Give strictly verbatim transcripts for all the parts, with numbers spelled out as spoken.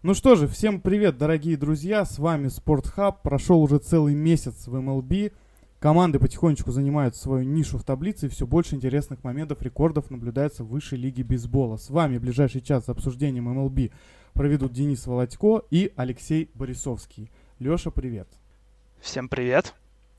Ну что же, всем привет, дорогие друзья, с вами Спортхаб. Прошел уже целый месяц в эм эл би. Команды потихонечку занимают свою нишу в таблице, и все больше интересных моментов, рекордов наблюдается в высшей лиге бейсбола. С вами в ближайший час с обсуждением эм эл би проведут Денис Володько и Алексей Борисовский. Леша, привет. Всем привет.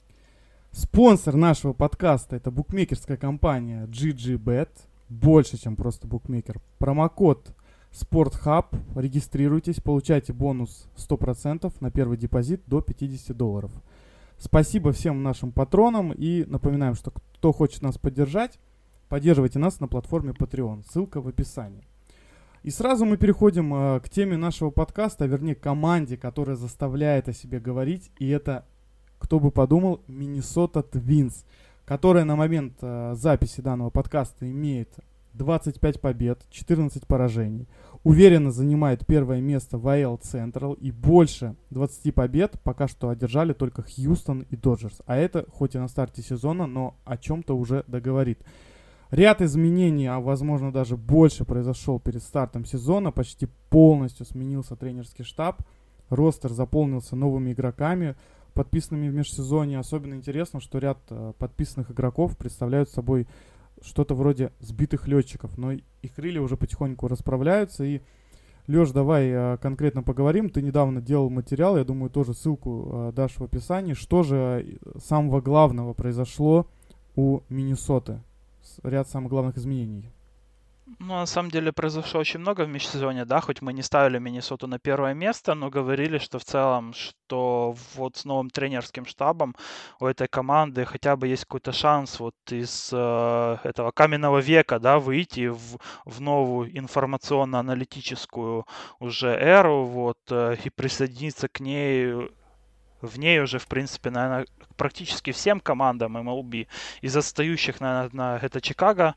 Спонсор нашего подкаста — это букмекерская компания джи джи бет. Больше, чем просто букмекер. Промокод Спортхаб. Регистрируйтесь, получайте бонус сто процентов на первый депозит до пятьдесят долларов. Спасибо всем нашим патронам и напоминаем, что кто хочет нас поддержать, поддерживайте нас на платформе Patreon. Ссылка в описании. И сразу мы переходим э, к теме нашего подкаста, а вернее к команде, которая заставляет о себе говорить. И это, кто бы подумал, Миннесота Твинс, которая на момент э, записи данного подкаста имеет двадцать пять побед, четырнадцать поражений. Уверенно занимает первое место в эй эл Central, и больше двадцати побед пока что одержали только Хьюстон и Доджерс. А это хоть и на старте сезона, но о чем-то уже договорит. Ряд изменений, а возможно даже больше, произошел перед стартом сезона. Почти полностью сменился тренерский штаб. Ростер заполнился новыми игроками, подписанными в межсезонье. Особенно интересно, что ряд э, подписанных игроков представляют собой что-то вроде сбитых летчиков, но их крылья уже потихоньку расправляются. И, Леш, давай э, конкретно поговорим. Ты недавно делал материал, я думаю, тоже ссылку э, дашь в описании. Что же самого главного произошло у Миннесоты? Ряд самых главных изменений. Ну, на самом деле произошло очень много в межсезонье, да, хоть мы не ставили Миннесоту на первое место, но говорили, что в целом, что вот с новым тренерским штабом у этой команды хотя бы есть какой-то шанс вот из э, этого каменного века, да, выйти в, в новую информационно-аналитическую уже эру, вот, э, и присоединиться к ней. В ней уже, в принципе, наверное, практически всем командам эм эл би. Из отстающих, наверное, это Чикаго,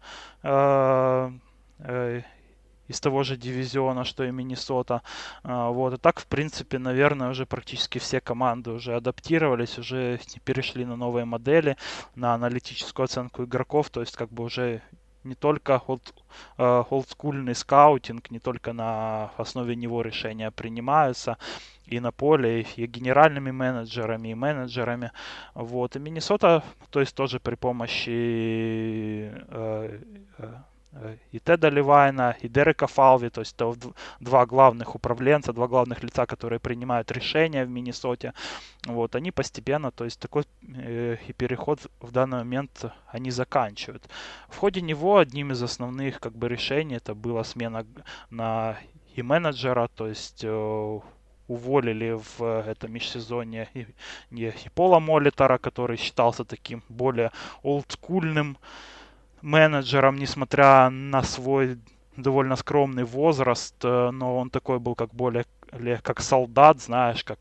э, э, из того же дивизиона, что и Миннесота. Э, вот. И так, в принципе, наверное, уже практически все команды уже адаптировались, уже перешли на новые модели, на аналитическую оценку игроков. То есть, как бы уже не только олд, э, олдскульный скаутинг, не только на основе него решения принимаются и на поле, и генеральными менеджерами, и менеджерами. Вот. И Миннесота, то есть тоже при помощи э, э, и Теда Ливайна, и Дерека Фалви, то есть это два главных управленца, два главных лица, которые принимают решения в Миннесоте. Вот, они постепенно, то есть такой э, и переход в данный момент они заканчивают. В ходе него одним из основных как бы решений это была смена на и менеджера, то есть э, уволили в этом межсезонье и, и, и Пола Молитора, который считался таким более олдскульным менеджером, несмотря на свой довольно скромный возраст, но он такой был как более как солдат, знаешь, как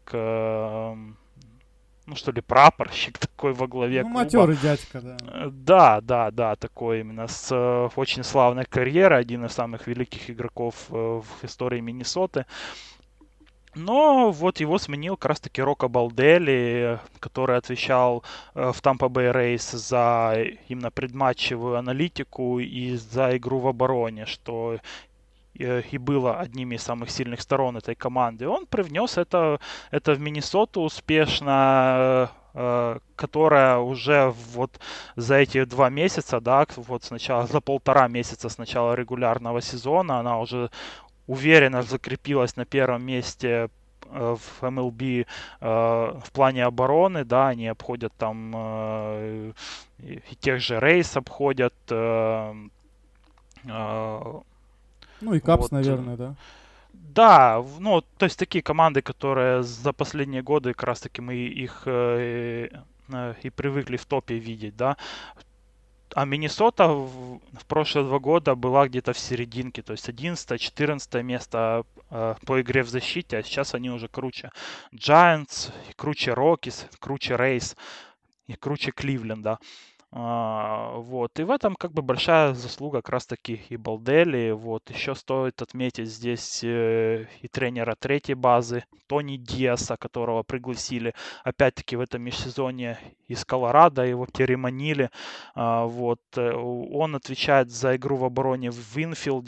ну что ли, прапорщик такой во главе ну, клуба. матерый дядька, да. Да, да, да, такой именно с э, очень славной карьерой, один из самых великих игроков э, в истории Миннесоты. Но вот его сменил как раз-таки Рока Балдели, который отвечал э, в Tampa Bay Rays за именно предматчевую аналитику и за игру в обороне, что э, и было одними из самых сильных сторон этой команды. Он привнес это, это в Миннесоту успешно, э, которая уже вот за эти два месяца, да, вот сначала, за полтора месяца с начала регулярного сезона, она уже уверенно закрепилась на первом месте э, в эм эл би э, в плане обороны, да, они обходят там э, и тех же Рейс обходят. Э, э, ну и Капс, вот. наверное, да? Да, ну, то есть такие команды, которые за последние годы как раз таки мы их э, э, и привыкли в топе видеть, да. А Миннесота в, в прошлые два года была где-то в серединке, то есть одиннадцатое-четырнадцатое место э, по игре в защите, а сейчас они уже круче Giants, круче Rockies, круче Rays и круче Кливленда. А, вот. И в этом как бы большая заслуга как раз таки и Балдели. Вот. Еще стоит отметить здесь э, и тренера третьей базы Тони Диаса, которого пригласили опять-таки в этом межсезонье из Колорадо, его переманили. А, вот. Он отвечает за игру в обороне в инфилде,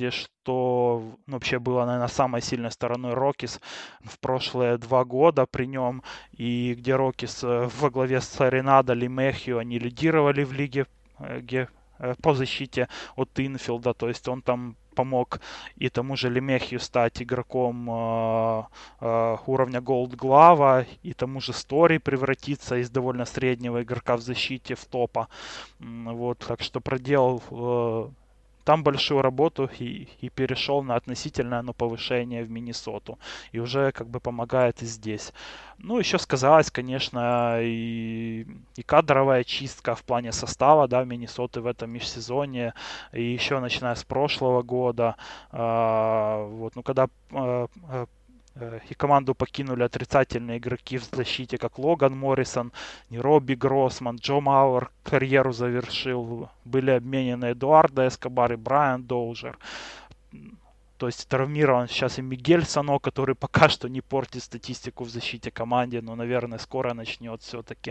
что ну, вообще было, наверное, самой сильной стороной Рокис в прошлые два года при нем, и где Рокис во главе с Ренадо Лемехио, они лидировали в лиге где, по защите от инфилда, то есть он там помог и тому же Лемехию стать игроком э, э, уровня Gold Glove, и тому же Стори превратиться из довольно среднего игрока в защите в топа. Вот, так что проделал э, там большую работу и, и перешел на относительное ну, повышение в Миннесоту. И уже как бы помогает и здесь. Ну, еще сказалась, конечно, и, и кадровая чистка в плане состава, да, Миннесоты в этом межсезонье. И еще начиная с прошлого года. Э, вот, ну, когда э, и команду покинули отрицательные игроки в защите, как Логан Моррисон, Робби Гроссман, Джо Мауэр карьеру завершил. Были обменены Эдуардо Эскобар и Брайан Доужер. То есть травмирован сейчас и Мигель Сано, который пока что не портит статистику в защите команде, но, наверное, скоро начнет все-таки.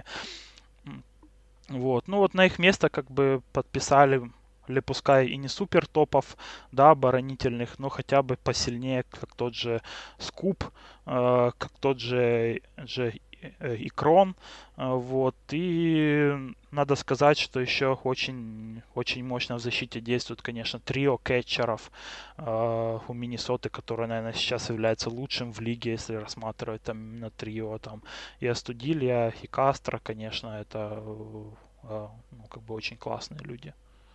Вот. Ну вот на их место как бы подписали, или пускай и не супер топов, да, оборонительных, но хотя бы посильнее, как тот же Скуп, э, как тот же, же Икрон, э, вот, и надо сказать, что еще очень, очень мощно в защите действует, конечно, трио кетчеров э, у Миннесоты, которое, наверное, сейчас является лучшим в лиге, если рассматривать там именно трио, там, и Астудилья, и Кастро, конечно, это э, ну, как бы очень классные люди.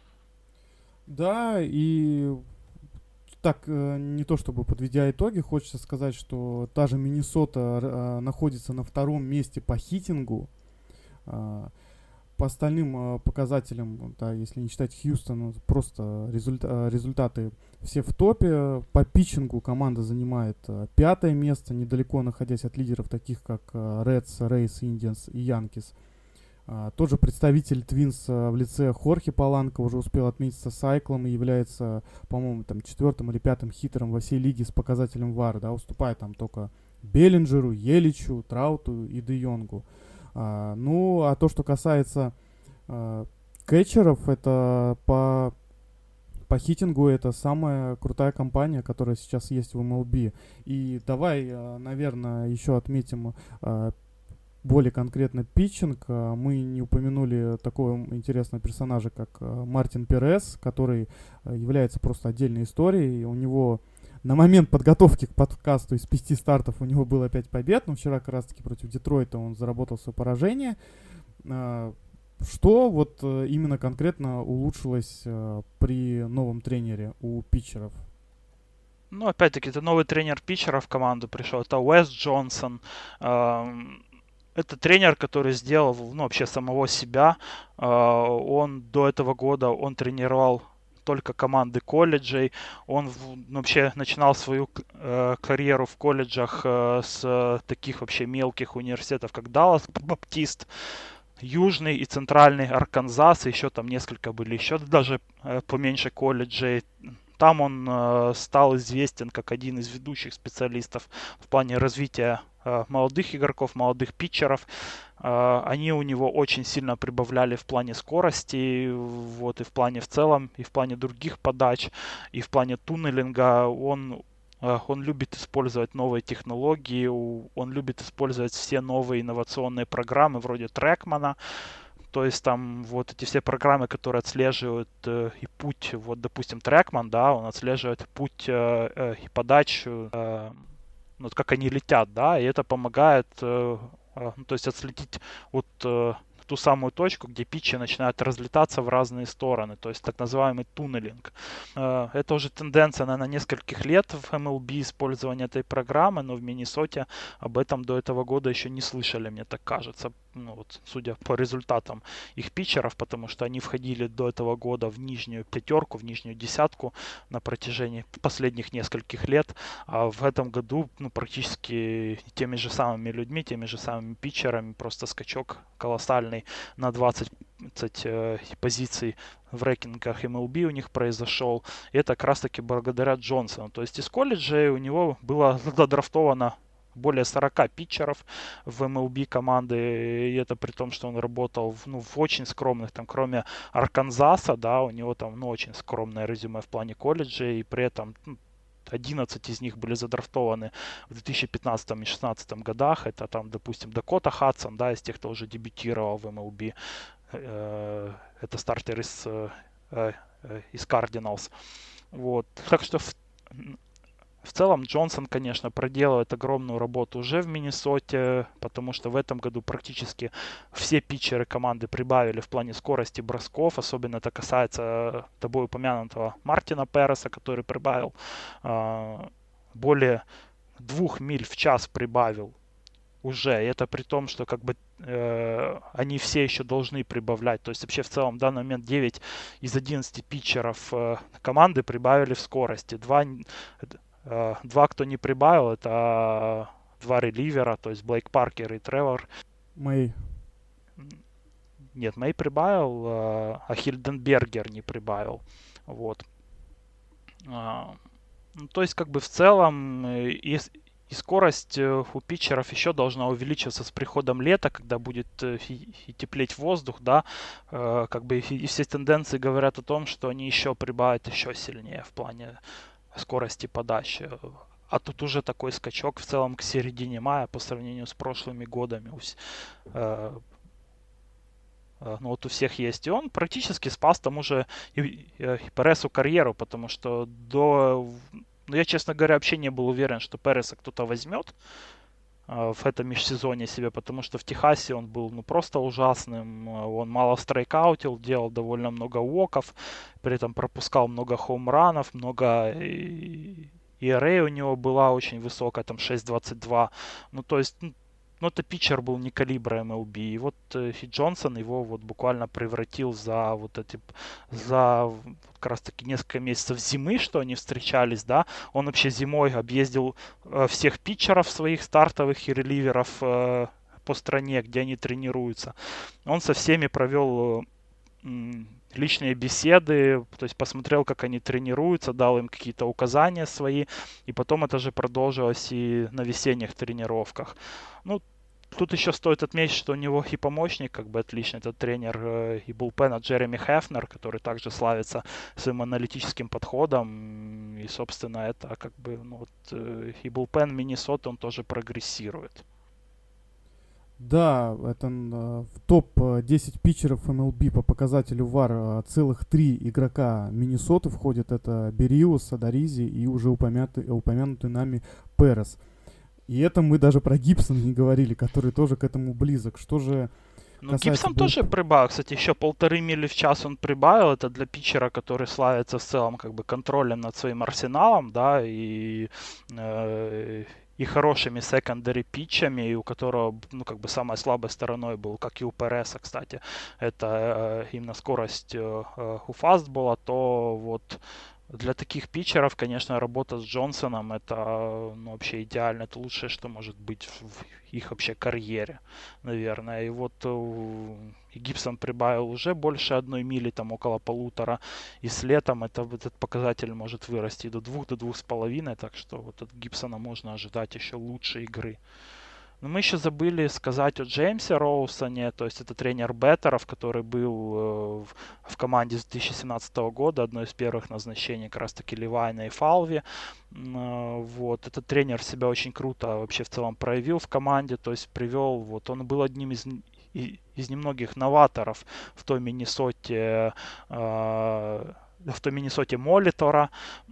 Да, и так, не то чтобы подведя итоги, хочется сказать, что та же Миннесота э, находится на втором месте по хитингу. Э, по остальным э, показателям, да, если не считать Хьюстон, просто результа- результаты все в топе. По питчингу команда занимает э, пятое место, недалеко находясь от лидеров, таких как э, Reds, Rays, Indians и Yankees. Uh, тот же представитель Твинс uh, в лице Хорхе Паланко уже успел отметиться сайклом и является, по-моему, там четвертым или пятым хитером во всей лиге с показателем вар, да, уступает там только Беллинджеру, Еличу, Трауту и Де Йонгу. Uh, ну, а то, что касается uh, кетчеров, это по, по хитингу это самая крутая компания, которая сейчас есть в эм эл би. И давай, uh, наверное, еще отметим uh, более конкретно питчинг. Мы не упомянули такого интересного персонажа, как Мартин Перес, который является просто отдельной историей. У него на момент подготовки к подкасту из пяти стартов у него было пять побед, но вчера как раз таки против Детройта он заработал свое поражение. Что вот именно конкретно улучшилось при новом тренере у питчеров? Ну, опять-таки, это новый тренер питчера в команду пришел. Это Уэс Джонсон. Это тренер, который сделал, ну, вообще самого себя. Он до этого года, он тренировал только команды колледжей. Он ну, вообще начинал свою э, карьеру в колледжах э, с таких вообще мелких университетов, как Даллас Баптист, Южный и Центральный Арканзас. Еще там несколько были еще даже э, поменьше колледжей. Там он э, стал известен как один из ведущих специалистов в плане развития э, молодых игроков, молодых питчеров. Э, они у него очень сильно прибавляли в плане скорости, вот, и в плане в целом, и в плане других подач, и в плане туннелинга. Он, э, он любит использовать новые технологии, он любит использовать все новые инновационные программы вроде Трекмана. То есть там вот эти все программы, которые отслеживают э, и путь, вот, допустим, Trackman, да, он отслеживает путь э, э, и подачу, э, ну, как они летят, да, и это помогает, э, э, ну, то есть отследить вот э, ту самую точку, где питчи начинают разлетаться в разные стороны, то есть так называемый туннелинг. Э, это уже тенденция, наверное, нескольких лет в эм эл би использования этой программы, но в Миннесоте об этом до этого года еще не слышали, мне так кажется. Ну, вот, судя по результатам их питчеров, потому что они входили до этого года в нижнюю пятерку, в нижнюю десятку на протяжении последних нескольких лет, а в этом году ну, практически теми же самыми людьми, теми же самыми питчерами, просто скачок колоссальный на двадцать э, позиций в рейкингах эм эл би у них произошел. И это как раз таки благодаря Джонсону. То есть из колледжей у него было задрафтовано более сорок питчеров в эм эл би команды, и это при том, что он работал в, ну, в очень скромных, там, кроме Арканзаса, да, у него там, ну, очень скромное резюме в плане колледжа, и при этом, ну, одиннадцать из них были задрафтованы в две тысячи пятнадцатом и две тысячи шестнадцатом годах. Это там, допустим, Дакота Хадсон, да, из тех, кто уже дебютировал в эм эл би. Это стартер из, из Cardinals. Вот. Так что в, в целом Джонсон, конечно, проделывает огромную работу уже в Миннесоте, потому что в этом году практически все питчеры команды прибавили в плане скорости бросков. Особенно это касается тобой упомянутого Мартина Переса, который прибавил э, более двух миль в час прибавил уже. И это при том, что как бы э, они все еще должны прибавлять. То есть вообще в целом в данный момент девять из одиннадцати питчеров э, команды прибавили в скорости. Два, э, два, кто не прибавил, это два реливера, то есть Блейк Паркер и Тревор. Мэй. Нет, Мэй прибавил, э, а Хильденбергер не прибавил. Вот. А, ну, то есть как бы в целом э, из И скорость у питчеров еще должна увеличиваться с приходом лета, когда будет и, и теплеть воздух, да, э, как бы и, и все тенденции говорят о том, что они еще прибавят еще сильнее в плане скорости подачи. А тут уже такой скачок в целом к середине мая по сравнению с прошлыми годами. Э, э, ну вот у всех есть. И он практически спас тому же и, и, и Пересу карьеру, потому что до... Но я, честно говоря, вообще не был уверен, что Переса кто-то возьмет э, в этом межсезонье себе, потому что в Техасе он был ну, просто ужасным. Он мало страйкаутил, делал довольно много уоков, при этом пропускал много хоумранов, много... И эр эй у него была очень высокая, там шесть двадцать два. Ну, то есть... Ну, это питчер был не калибра эм эл би. И вот э, Хит Джонсон его вот буквально превратил за вот эти, за как раз таки несколько месяцев зимы, что они встречались, да. Он вообще зимой объездил э, всех питчеров своих стартовых и реливеров э, по стране, где они тренируются. Он со всеми провел э, личные беседы, то есть посмотрел, как они тренируются, дал им какие-то указания свои, и потом это же продолжилось и на весенних тренировках. Ну, тут еще стоит отметить, что у него и помощник как бы отличный, это тренер э, и булпена Джереми Хефнер, который также славится своим аналитическим подходом, и, собственно, это как бы, ну, вот, э, и булпен Миннесоты, он тоже прогрессирует. Да, это э, в топ десять питчеров эм эл би по показателю вар э, целых три игрока Миннесоты входят. Это Берриус, Адаризи и уже упомянутый, упомянутый нами Перес. И это мы даже про Гибсона не говорили, который тоже к этому близок. Что же Ну, Гибсон был... тоже прибавил. Кстати, еще полторы мили в час он прибавил. Это для питчера, который славится в целом как бы контролем над своим арсеналом, да, и... Э- и хорошими секондари питчами, и у которого, ну, как бы самой слабой стороной был, как и у Переса, кстати, это э, именно скорость э, у фастбола, то вот для таких питчеров, конечно, работа с Джонсоном это, ну, вообще идеально, это лучшее, что может быть в их вообще карьере, наверное. И вот э, и Гибсон прибавил уже больше одной мили, там около полутора, и с летом это, этот показатель может вырасти до двух, до двух с половиной, так что вот от Гибсона можно ожидать еще лучшей игры. Но мы еще забыли сказать о Джеймсе Роусоне, то есть это тренер Беттеров, который был э, в, в команде с две тысячи семнадцатого года, одно из первых назначений как раз таки Левайна и Фалви. Э, вот, этот тренер себя очень круто вообще в целом проявил в команде, то есть привел, вот он был одним из из немногих новаторов в той Миннесоте, э, в той Миннесоте Молитора.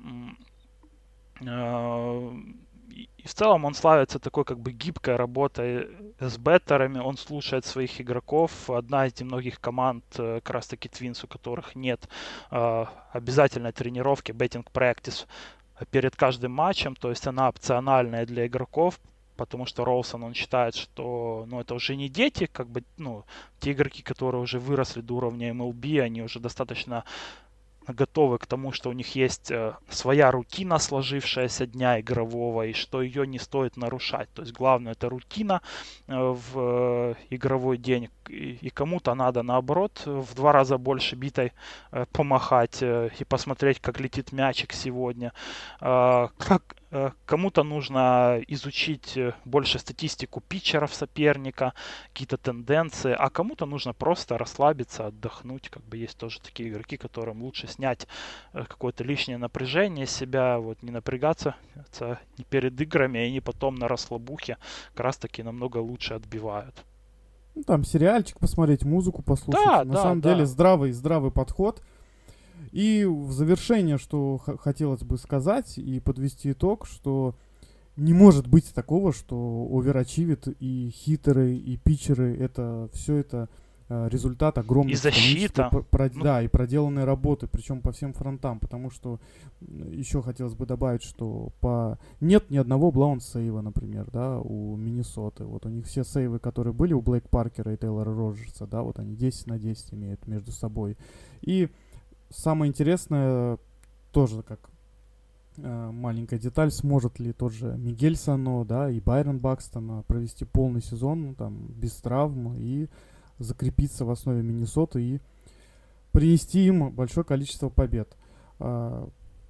Э, И в целом он славится такой как бы гибкой работой с беттерами, он слушает своих игроков. Одна из немногих команд, как раз таки Твинс, у которых нет э, обязательной тренировки, betting practice перед каждым матчем, то есть она опциональная для игроков, потому что Роусон, он считает, что, ну, это уже не дети, как бы, ну, те игроки, которые уже выросли до уровня эм эл би, они уже достаточно готовы к тому, что у них есть э, своя рутина, сложившаяся дня игрового, и что ее не стоит нарушать. То есть главное это рутина э, в э, игровой день, и, и кому-то надо наоборот в два раза больше битой э, помахать э, и посмотреть, как летит мячик сегодня. Э, как кому-то нужно изучить больше статистику питчеров соперника, какие-то тенденции, а кому-то нужно просто расслабиться, отдохнуть. Как бы есть тоже такие игроки, которым лучше снять какое-то лишнее напряжение с себя, вот не напрягаться не перед играми, и они потом на расслабухе как раз таки намного лучше отбивают. Ну, там сериальчик посмотреть, музыку послушать. Да, На да, самом да. деле здравый, здравый подход. И в завершение, что х- хотелось бы сказать и подвести итог, что не может быть такого, что оверачивит и хитеры, и питчеры, это все это э, результат огромного И защита. Про, про, Ну, да, и проделанной работы, причем по всем фронтам, потому что еще хотелось бы добавить, что по нет ни одного блаунт-сейва, например, да, у Миннесоты. Вот у них все сейвы, которые были у Блейк Паркера и Тейлора Роджерса, да, вот они десять на десять имеют между собой. И самое интересное, тоже как э, маленькая деталь, сможет ли тот же Мигель Сано, да, и Байрон Бакстон провести полный сезон, ну, там, без травм и закрепиться в основе Миннесоты и принести им большое количество побед. А,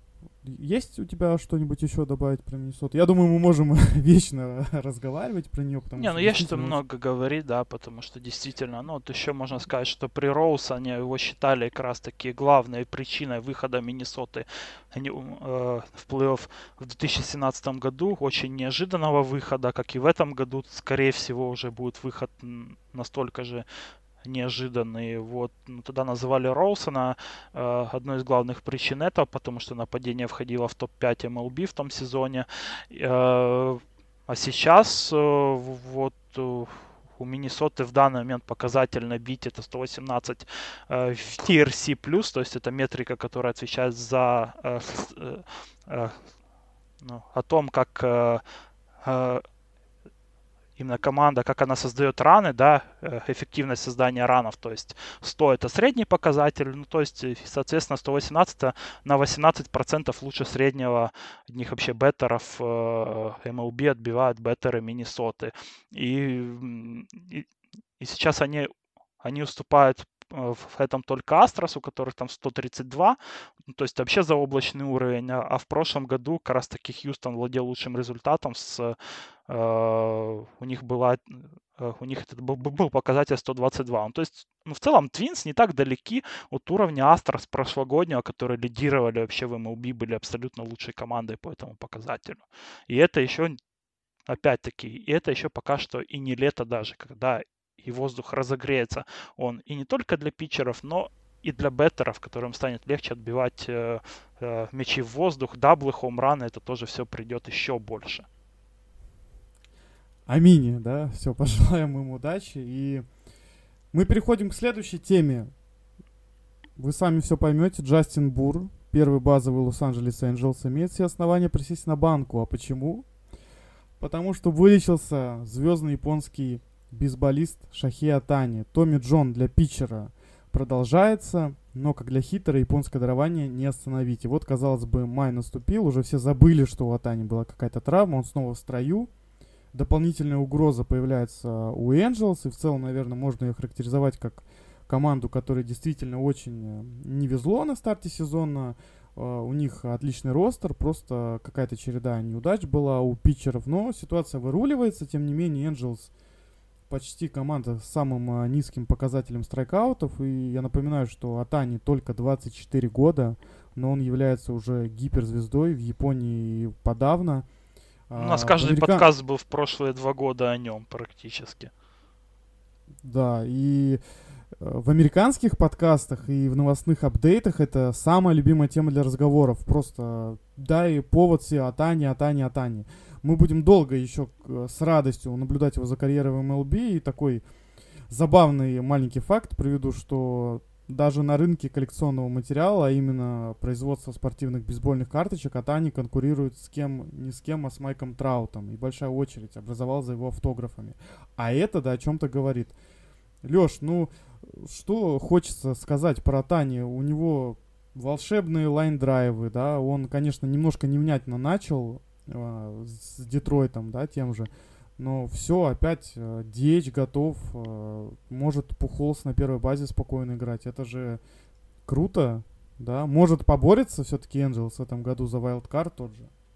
есть у тебя что-нибудь еще добавить про Миннесоту? Я думаю, мы можем вечно разговаривать про нее, потому не, что... ну есть что действительно много говорить, да, потому что действительно, ну вот еще можно сказать, что при Роусоне его считали как раз таки главной причиной выхода Миннесоты они, э, в плей-офф в две тысячи семнадцатом году, очень неожиданного выхода, как и в этом году, скорее всего, уже будет выход м, настолько же неожиданный. Вот, ну, тогда называли Роусона э, одной из главных причин этого, потому что нападение входило в топ пять эм эл би в том сезоне. Э, а сейчас э, вот э, у Миннесоты в данный момент показатель набить это сто восемнадцать э, в ти ар си плюс, то есть это метрика, которая отвечает за э, э, э, ну, о том, как э, э, именно команда, как она создает раны, да, эффективность создания ранов, то есть сто это средний показатель, ну, то есть, соответственно, сто восемнадцать на восемнадцать процентов лучше среднего одних вообще беттеров э, эм эл би отбивают беттеры Миннесоты. И, и, и сейчас они, они уступают в этом только Астрос, у которых там сто тридцать два, ну, то есть вообще заоблачный уровень, а, а в прошлом году как раз таки Хьюстон владел лучшим результатом, с, э, у них была, э, у них этот был, был показатель сто двадцать два, ну, то есть ну, в целом Твинс не так далеки от уровня Астрос прошлогоднего, которые лидировали вообще в эм эл би, были абсолютно лучшей командой по этому показателю, и это еще опять-таки, и это еще пока что и не лето даже, когда и воздух разогреется, он и не только для питчеров, но и для беттеров, которым станет легче отбивать э, э, мячи в воздух, даблы, хоумраны, это тоже все придет еще больше. Аминь, да, все, пожелаем им удачи. И мы переходим к следующей теме. Вы сами все поймете. Джастин Бур, первый базовый Лос-Анджелес Энджелс, имеет все основания присесть на банку. А почему? Потому что вылечился звездный японский бейсболист Шахи Отани. Томми Джон для питчера продолжается, но как для хитера японское дарование не остановить. И вот, казалось бы, май наступил, уже все забыли, что у Отани была какая-то травма, он снова в строю. Дополнительная угроза появляется у Энджелс, и в целом, наверное, можно ее характеризовать как команду, которой действительно очень не везло на старте сезона. Uh, у них отличный ростер, просто какая-то череда неудач была у питчеров, но ситуация выруливается, тем не менее Энджелс почти команда с самым uh, низким показателем страйкаутов, и я напоминаю, что Отани только двадцать четыре года, но он является уже гиперзвездой в Японии подавно. У нас uh, каждый Америка... подкаст был в прошлые два года о нем практически. Да, и в американских подкастах и в новостных апдейтах это самая любимая тема для разговоров. Просто дай повод все Отани, Отани, Отани. Мы будем долго еще с радостью наблюдать его за карьерой в эм эл би. И такой забавный маленький факт приведу, что даже на рынке коллекционного материала, а именно производства спортивных бейсбольных карточек, Отани конкурирует с кем, не с кем, а с Майком Траутом. И большая очередь образовалась за его автографами. А это, да, о чем-то говорит. Лёш, ну, что хочется сказать про Отани? У него волшебные лайн-драйвы, да, он, конечно, немножко невнятно начал э, с Детройтом, да, тем же, но все, опять э, ди эйч готов, э, может Пухолс на первой базе спокойно играть, это же круто, да, может поборется все-таки Энджелс в этом году за вайлдкарт тот же.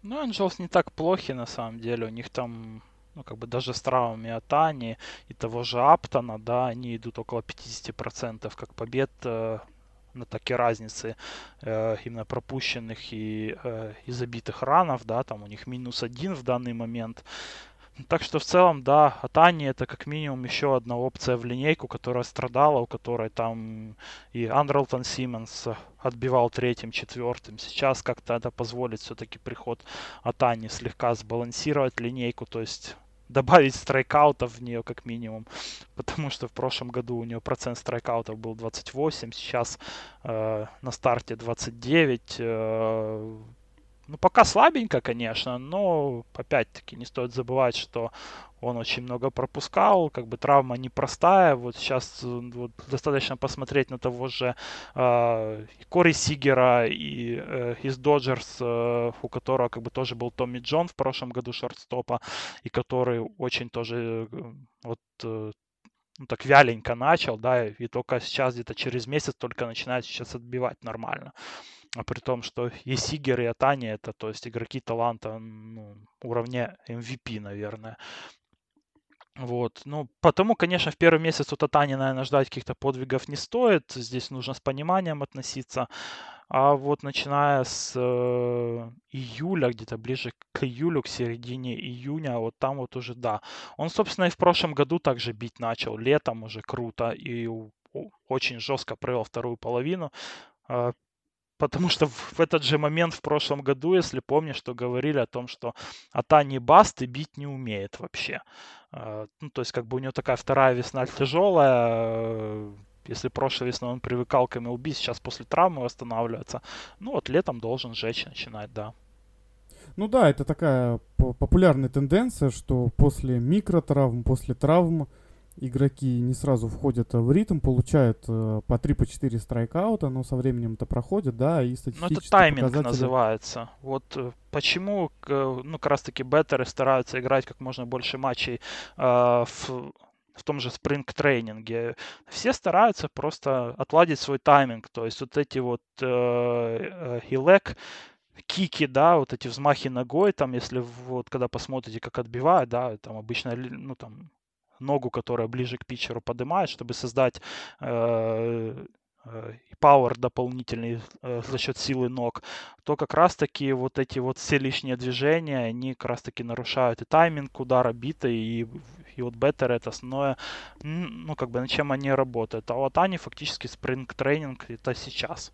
Ну, Angels не так плохи на самом деле. У них там, ну, как бы даже с травмами Атани и того же Аптона, да, они идут около пятьдесят процентов как побед э, на таки разницы э, именно пропущенных и, э, и забитых ранов, да, там у них минус один в данный момент. Так что в целом, да, Атани это как минимум еще одна опция в линейку, которая страдала, у которой там и Андрелтон Симмонс отбивал третьим, четвертым. Сейчас как-то это позволит все-таки приход Атани слегка сбалансировать линейку, то есть добавить страйкаутов в нее как минимум, потому что в прошлом году у нее процент страйкаутов был двадцать восемь, сейчас э, на старте двадцать девять. Э, ну, пока слабенько, конечно, но опять-таки не стоит забывать, что он очень много пропускал, как бы травма непростая. Вот сейчас вот, достаточно посмотреть на того же э, Кори Сигера и, э, из Доджерс, э, у которого как бы тоже был Томми Джон в прошлом году шортстопа, и который очень тоже э, вот э, ну, так вяленько начал, да, и только сейчас где-то через месяц только начинает сейчас отбивать нормально. А при том, что и Сигер, и Атани это, то есть игроки таланта ну, уровня эм ви пи, наверное. Вот, ну, потому, конечно, в первый месяц от Атани, наверное, ждать каких-то подвигов не стоит. Здесь нужно с пониманием относиться. А вот начиная с э, июля, где-то ближе к июлю, к середине июня, вот там вот уже, да. Он, собственно, и в прошлом году также бить начал. Летом уже круто и у- у- очень жестко провел вторую половину. А, Потому что в, в этот же момент в прошлом году, если помнишь, что говорили о том, что Атани баст и бить не умеет вообще. А, Ну, то есть, как бы у него такая вторая весна тяжелая. э, Если прошлой весной он привыкал к эм эл би, сейчас после травмы восстанавливается. Ну, вот летом должен жечь начинать, да. Ну да, это такая по- популярная тенденция, что после микротравм, после травм игроки не сразу входят в ритм, получают э, по три по четыре страйкаута, но со временем это проходит, да, и Ну, это статистические тайминг показатели. называется. Вот э, почему, к- ну, как раз-таки беттеры стараются играть как можно больше матчей э, в, в том же спринг-тренинге. Все стараются просто отладить свой тайминг. То есть вот эти вот э, э, хилек, кики, да, вот эти взмахи ногой, там, если вот когда посмотрите, как отбивают, да, там обычно, ли- ну, там, ногу, которая ближе к питчеру поднимает, чтобы создать э, э, и power дополнительный э, за счет силы ног, то как раз-таки вот эти вот все лишние движения, они как раз-таки нарушают и тайминг удара бита, и, и вот беттер это основное, м, ну, как бы, над чем они работают. А вот они фактически спринг-тренинг это сейчас.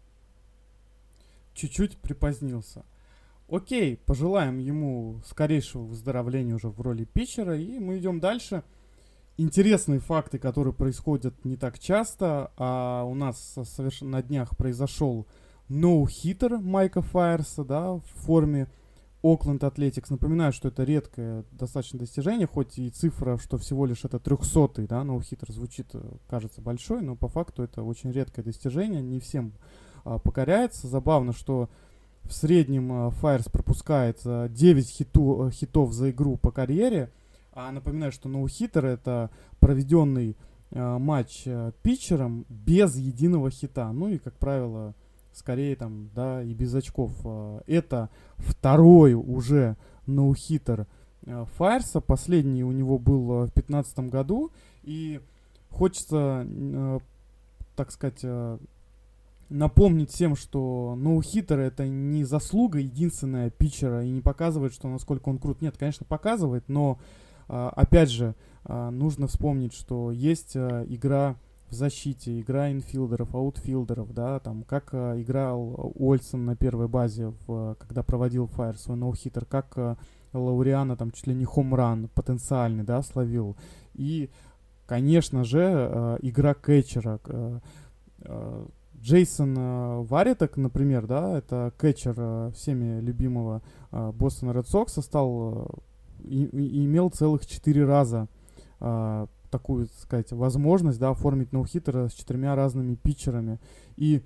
Чуть-чуть припозднился. Окей, пожелаем ему скорейшего выздоровления уже в роли питчера, и мы идем дальше. Интересные факты, которые происходят не так часто, а у нас совершенно на днях произошел ноу-хиттер Майка Файерса, да, в форме Окленд Атлетикс. Напоминаю, что это редкое достаточно достижение, хоть и цифра, что всего лишь это трехсотый, да, ноу-хиттер звучит, кажется, большой, но по факту это очень редкое достижение, не всем а, покоряется. Забавно, что в среднем Файерс пропускает а, девять хиту, хитов за игру по карьере. А напоминаю, что ноу-хиттер это проведенный э, матч э, питчером без единого хита. Ну и, как правило, скорее там, да, и без очков. Э, это второй уже ноу-хиттер э, Файерса. Последний у него был э, в две тысячи пятнадцатом году. И хочется, э, так сказать, э, напомнить всем, что ноу-хиттер это не заслуга единственная питчера и не показывает, что насколько он крут. Нет, конечно, показывает, но Uh, опять же, uh, нужно вспомнить, что есть uh, игра в защите, игра инфилдеров, аутфилдеров, да, там, как uh, играл Уольсон на первой базе, в, когда проводил Файер свой ноу-хиттер, как uh, Лауриана там чуть ли не хомран потенциальный, да, словил. И, конечно же, uh, игра кэтчера. Uh, uh, Джейсон uh, Вариток, например, да, это кэтчер uh, всеми любимого Бостона Ред Сокса, стал uh, И, и имел целых четыре раза а, такую, так сказать, возможность, да, оформить ноу-хиттера с четырьмя разными питчерами. И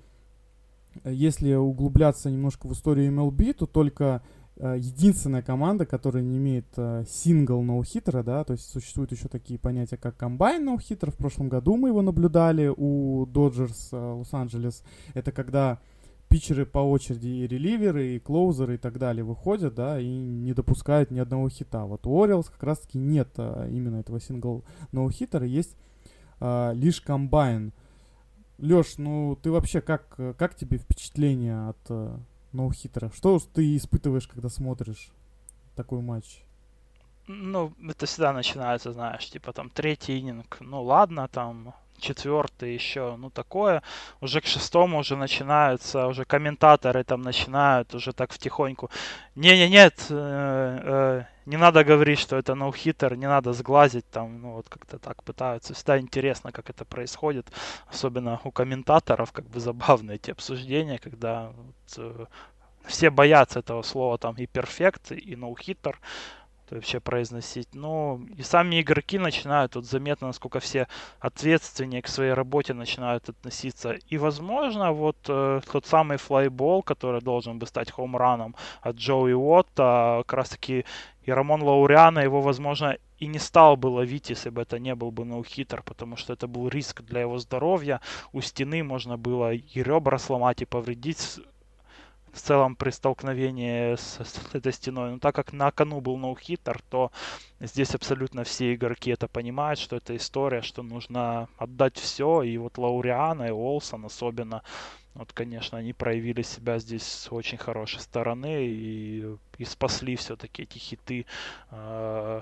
если углубляться немножко в историю эм эл би, то только а, единственная команда, которая не имеет а, сингл ноу-хиттера, да, то есть существуют еще такие понятия, как комбайн ноу-хиттер. В прошлом году мы его наблюдали у Доджерс а, Лос-Анджелес. Это когда питчеры по очереди, и реливеры, и клоузеры, и так далее выходят, да, и не допускают ни одного хита. Вот у Orioles как раз-таки нет а, именно этого сингл ноу-хиттера, есть а, лишь комбайн. Лёш, ну ты вообще как, как тебе впечатление от а, ноу-хиттера? Что ты испытываешь, когда смотришь такой матч? Ну, это всегда начинается, знаешь, типа там третий ининг, ну ладно, там четвертый еще, ну такое. Уже к шестому уже начинаются, уже комментаторы там начинают уже так втихоньку. Не-не-нет, э, э, не надо говорить, что это ноу-хиттер, не надо сглазить там, ну вот как-то так пытаются. Всегда интересно, как это происходит, особенно у комментаторов, как бы забавные эти обсуждения, когда вот, э, все боятся этого слова там и перфект, и ноу-хиттер вообще произносить. Ну, и сами игроки начинают, вот заметно, насколько все ответственнее к своей работе начинают относиться. И, возможно, вот э, тот самый флайбол, который должен бы стать хоумраном от Джоуи Уотта, как раз таки и Рамон Лауриано его, возможно, и не стал бы ловить, если бы это не был бы ноу-хиттер, потому что это был риск для его здоровья. У стены можно было и ребра сломать, и повредить в целом при столкновении с, с этой стеной. Но так как на кону был ноу-хиттер, то здесь абсолютно все игроки это понимают, что это история, что нужно отдать все. И вот Лауриано и Олсон особенно, вот, конечно, они проявили себя здесь с очень хорошей стороны и, и спасли все-таки эти хиты э,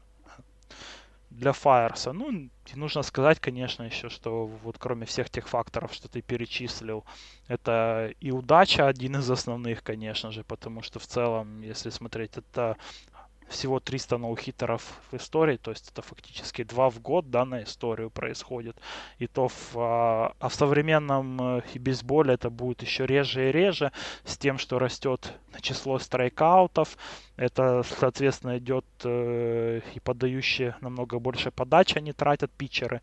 для Файерса. Ну, и нужно сказать, конечно, еще, что вот кроме всех тех факторов, что ты перечислил, это и удача один из основных, конечно же, потому что в целом, если смотреть, это всего триста ноу-хиттеров в истории, то есть это фактически два в год, да, на историю происходит. И то в, а, а в современном бейсболе это будет еще реже и реже, с тем, что растет число страйкаутов. Это, соответственно, идет э, и подающие намного больше подач они тратят, питчеры.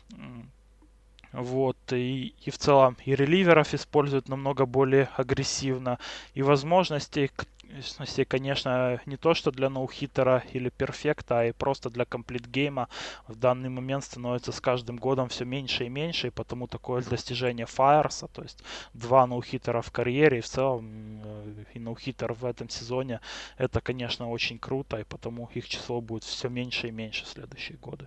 Вот, и, и в целом и реливеров используют намного более агрессивно. И возможностей, возможностей, конечно, не то что для ноу-хиттера или перфекта, а и просто для комплит-гейма в данный момент становится с каждым годом все меньше и меньше, и потому такое достижение Файерса, то есть два ноу-хиттера в карьере, и в целом и ноу-хиттер в этом сезоне, это, конечно, очень круто, и потому их число будет все меньше и меньше в следующие годы.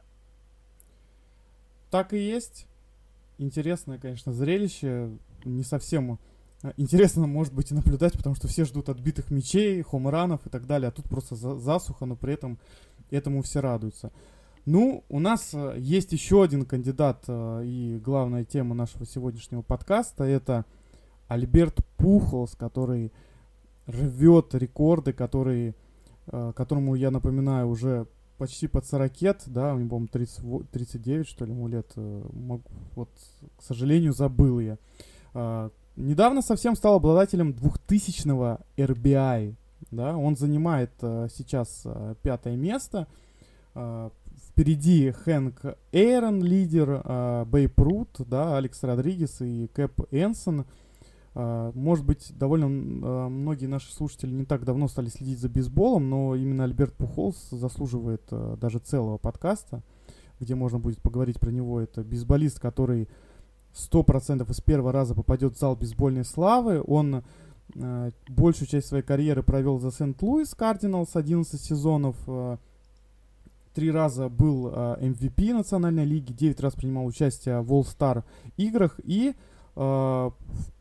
Так и есть. Интересное, конечно, зрелище. Не совсем интересно, может быть, и наблюдать, потому что все ждут отбитых мячей, хоумранов и так далее. А тут просто за- засуха, но при этом этому все радуются. Ну, у нас есть еще один кандидат и главная тема нашего сегодняшнего подкаста. Это Альберт Пухолс, который рвет рекорды, который, которому, я напоминаю, уже почти под сорокет, да, у него, по-моему, тридцать, тридцать девять, что ли, ему лет. Вот, к сожалению, забыл я. А, недавно совсем стал обладателем двухтысячного эр би ай, да, он занимает а, сейчас а, пятое место. А, впереди Хэнк Эйрон, лидер, а, Бейб Рут, да, Алекс Родригес и Кэп Энсон. Может быть, довольно uh, многие наши слушатели не так давно стали следить за бейсболом, но именно Альберт Пухолс заслуживает uh, даже целого подкаста, где можно будет поговорить про него. Это бейсболист, который сто процентов из первого раза попадет в зал бейсбольной славы. Он uh, большую часть своей карьеры провел за Сент-Луис Кардиналс, одиннадцать сезонов. Uh, Три раза был uh, эм ви пи Национальной лиги, девять раз принимал участие в All-Star играх и uh,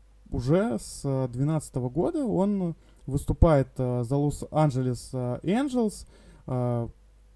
уже с две тысячи двенадцатого года он выступает uh, за Лос-Анджелес Энджелс. Uh,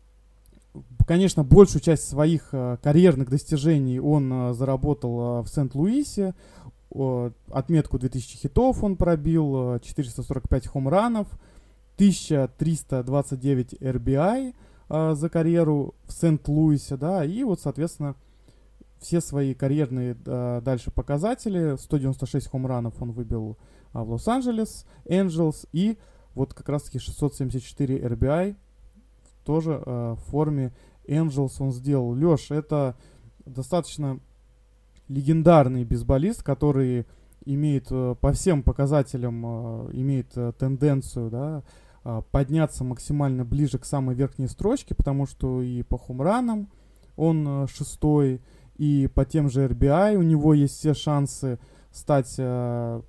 конечно, большую часть своих uh, карьерных достижений он uh, заработал uh, в Сент-Луисе. Uh, отметку две тысячи хитов он пробил, uh, четыреста сорок пять хомранов, тысяча триста двадцать девять эр би ай uh, за карьеру в Сент-Луисе, да, и вот, соответственно, все свои карьерные а, дальше показатели. сто девяносто шесть хомранов он выбил а, в Лос-Анджелес Энджелс. И вот как раз таки шестьсот семьдесят четыре эр би ай тоже а, в форме Энджелс он сделал. Леш, это достаточно легендарный бейсболист, который имеет а, по всем показателям а, имеет а, тенденцию, да, а, подняться максимально ближе к самой верхней строчке, потому что и по хомранам он а, шестой, и по тем же эр би ай у него есть все шансы стать э,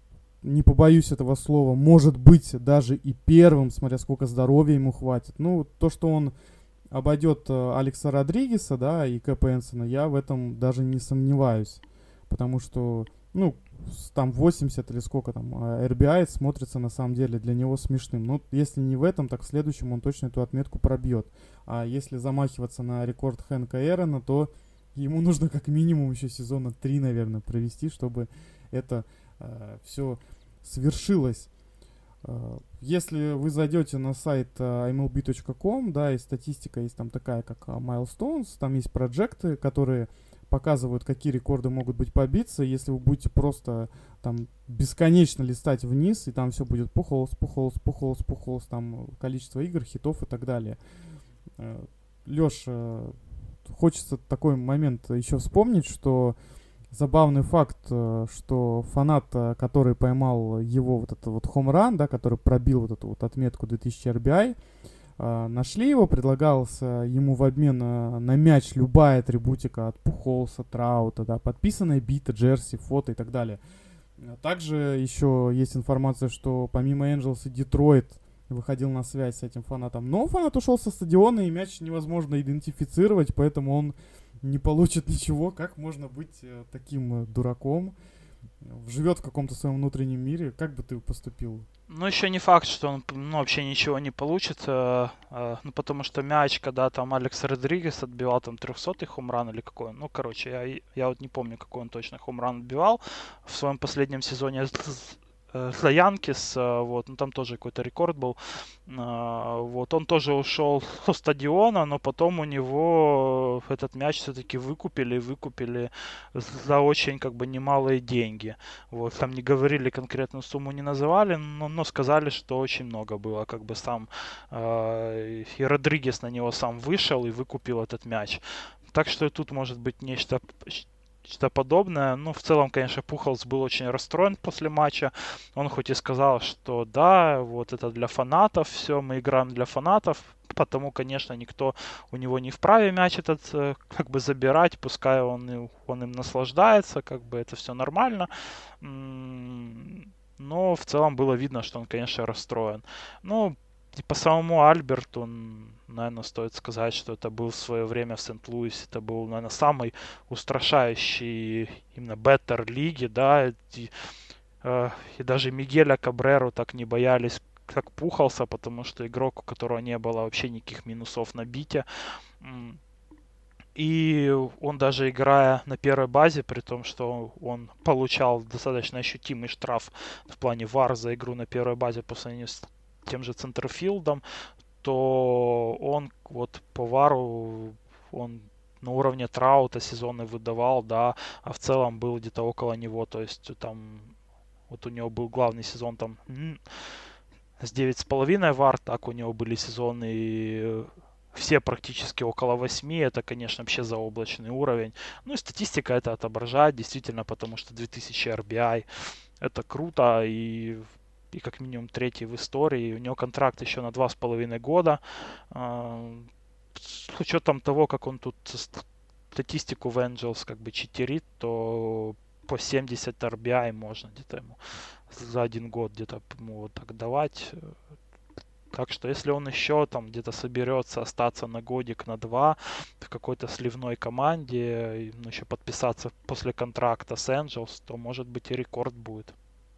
не побоюсь этого слова, может быть даже и первым, смотря сколько здоровья ему хватит. Ну, то, что он обойдет э, Алекса Родригеса, да, и Кэпа Энсона, я в этом даже не сомневаюсь. Потому что, ну, там восемьдесят или сколько там, эр би ай смотрится на самом деле для него смешным. Ну, если не в этом, так в следующем он точно эту отметку пробьет. А если замахиваться на рекорд Хэнка Аарона, то ему нужно как минимум еще сезона три, наверное, провести, чтобы это э, все свершилось. Э, если вы зайдете на сайт э, эм эл би точка ком, да, и статистика есть там такая, как э, Milestones, там есть проекты, которые показывают, какие рекорды могут быть побиться. Если вы будете просто там бесконечно листать вниз, и там все будет Пухолс, Пухолс, Пухолс, Пухолс, там количество игр, хитов и так далее. Э, Лёш, э, хочется такой момент еще вспомнить, что забавный факт, что фанат, который поймал его вот этот вот хомран, да, который пробил вот эту вот отметку две тысячи эр би ай, нашли его, предлагался ему в обмен на, на мяч любая атрибутика от Пухолса, Траута, да, подписанная бита, джерси, фото и так далее. Также еще есть информация, что помимо Angels и Детройт выходил на связь с этим фанатом. Но фанат ушел со стадиона, и мяч невозможно идентифицировать, поэтому он не получит ничего. Как можно быть э, таким э, дураком? Живет в каком-то своем внутреннем мире. Как бы ты поступил? Ну, еще не факт, что он ну, вообще ничего не получит, э, э, ну, потому что мяч, когда там Алекс Родригес отбивал там трехсотый хомран или какой он, ну, короче, я, я вот не помню, какой он точно хомран отбивал в своем последнем сезоне с Янкис, вот, ну там тоже какой-то рекорд был, вот, он тоже ушел со стадиона, но потом у него этот мяч все-таки выкупили, выкупили за очень, как бы, немалые деньги, вот, там не говорили конкретную сумму, не называли, но, но сказали, что очень много было, как бы, сам, э, и Родригес на него сам вышел и выкупил этот мяч, так что тут может быть нечто что-то подобное. Ну, в целом, конечно, Пухолс был очень расстроен после матча. Он хоть и сказал, что да, вот это для фанатов все, мы играем для фанатов, потому, конечно, никто у него не вправе мяч этот как бы забирать, пускай он, он им наслаждается, как бы это все нормально. Но в целом было видно, что он, конечно, расстроен. Ну, и по самому Альберту, наверное, стоит сказать, что это был в свое время в Сент-Луисе, это был, наверное, самый устрашающий именно беттер лиги, да, и, э, и даже Мигеля Кабреру так не боялись, как Пухолса, потому что игрок, у которого не было вообще никаких минусов на бите, и он даже играя на первой базе, при том, что он получал достаточно ощутимый штраф в плане вар за игру на первой базе по сравнению с тем же центрфилдом, то он вот по вару он на уровне Траута сезоны выдавал, да, а в целом был где-то около него, то есть там вот у него был главный сезон там с девять с половиной вар, так у него были сезоны все практически около восьми, это, конечно, вообще заоблачный уровень. Ну и статистика это отображает действительно, потому что две тысячи эр би ай это круто, и и как минимум третий в истории. У него контракт еще на два с половиной года. С учетом того, как он тут статистику в Angels как бы читерит, то по семьдесят эр би ай можно где-то ему за один год где-то ему вот так давать. Так что если он еще там где-то соберется остаться на годик, на два в какой-то сливной команде, ну, еще подписаться после контракта с Angels, то может быть и рекорд будет.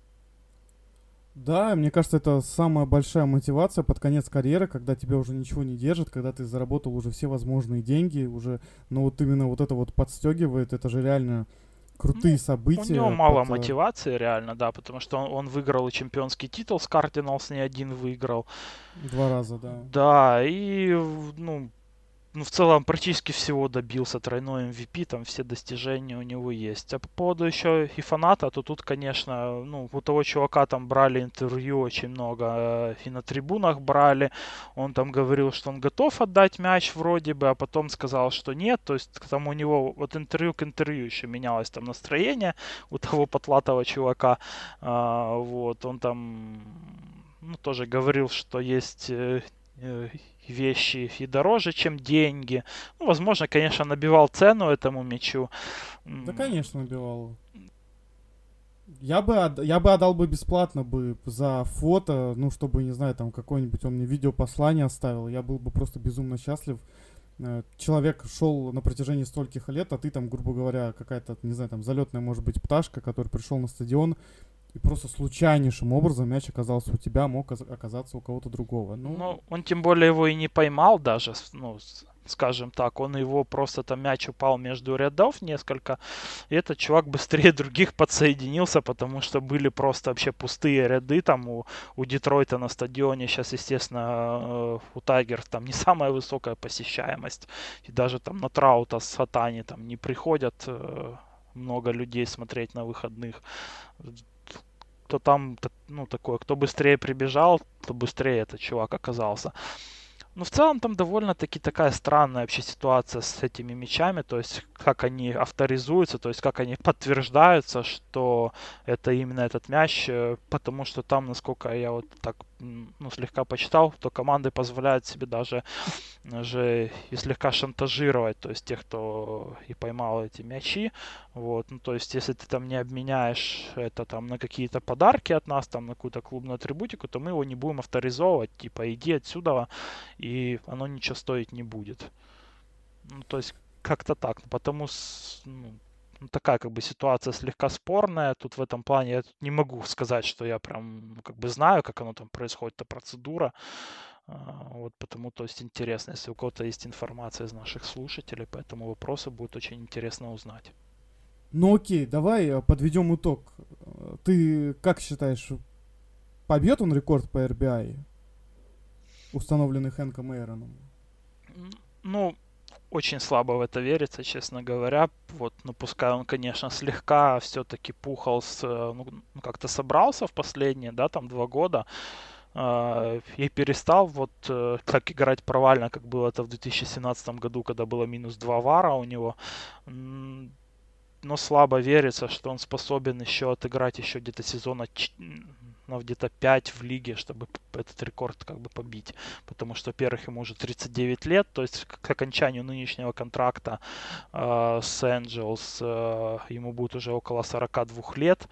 Да, мне кажется, это самая большая мотивация под конец карьеры, когда тебя уже ничего не держит, когда ты заработал уже все возможные деньги, уже, но вот именно вот это вот подстегивает, это же реально крутые ну, события. У него мало под... мотивации реально, да, потому что он, он выиграл и чемпионский титул с Кардиналс, не один выиграл. Два раза, да. Да, и, ну, ну, в целом практически всего добился, тройной эм ви пи, там все достижения у него есть. А по поводу еще и фаната, то тут, конечно, ну, у того чувака там брали интервью очень много, и на трибунах брали. Он там говорил, что он готов отдать мяч вроде бы, а потом сказал, что нет. То есть там у него вот интервью к интервью еще менялось там настроение у того потлатого чувака. А, вот, он там, ну, тоже говорил, что есть... вещи и дороже, чем деньги. Ну, возможно, конечно, набивал цену этому мячу. Да, конечно, набивал. Я бы, от- я бы отдал бы бесплатно бы за фото, ну, чтобы, не знаю, там, какое-нибудь он мне видеопослание оставил. Я был бы просто безумно счастлив. Э, Человек шел на протяжении стольких лет, а ты там, грубо говоря, какая-то, не знаю, там, залетная, может быть, пташка, который пришел на стадион, и просто случайнейшим образом мяч оказался у тебя, мог оз- оказаться у кого-то другого. Ну, Ну, он тем более его и не поймал даже, с- ну, с- скажем так, он его просто там мяч упал между рядов несколько, и этот чувак быстрее других подсоединился, потому что были просто вообще пустые ряды там у, у Детройта на стадионе. Сейчас, естественно, э, у Тайгерс там не самая высокая посещаемость, и даже там на Траута с Хатани там не приходят э, много людей смотреть на выходных. Кто там, так- ну, такое, кто быстрее прибежал, то быстрее этот чувак оказался. Ну, в целом там довольно-таки такая странная вообще ситуация с этими мячами, то есть как они авторизуются, то есть как они подтверждаются, что это именно этот мяч, э, потому что там, насколько я вот так, м, ну, слегка почитал, то команды позволяют себе даже же и слегка шантажировать, то есть тех, кто и поймал эти мячи, вот, ну, то есть если ты там не обменяешь это там на какие-то подарки от нас, там на какую-то клубную атрибутику, то мы его не будем авторизовывать, типа иди отсюда, и оно ничего стоить не будет. Ну, то есть как-то так, потому с, ну, ну, такая как бы ситуация слегка спорная. Тут в этом плане я тут не могу сказать, что я прям ну, как бы знаю, как оно там происходит, эта процедура. А, Вот потому, то есть интересно, если у кого-то есть информация из наших слушателей по этому вопросу, будет очень интересно узнать. ну окей, давай э, подведем итог. Э, Ты как считаешь, побьет он рекорд по эр би ай, установленный Хэнком Эйроном? М, Ну, очень слабо в это верится, честно говоря. Вот, ну пускай он, конечно, слегка все-таки пухал с, э, ну, ну, как-то собрался в последние, да, там два года, а, и перестал вот э, так играть провально, как было это в две тысячи семнадцатом году, когда было минус два вара у него. М, Но слабо верится, что он способен еще отыграть еще где-то сезона ч- ну, где-то пять в лиге, чтобы п- этот рекорд как бы побить. Потому что, во-первых, ему уже тридцать девять лет, то есть к к окончанию нынешнего контракта э, с Angels э, ему будет уже около сорока двух лет.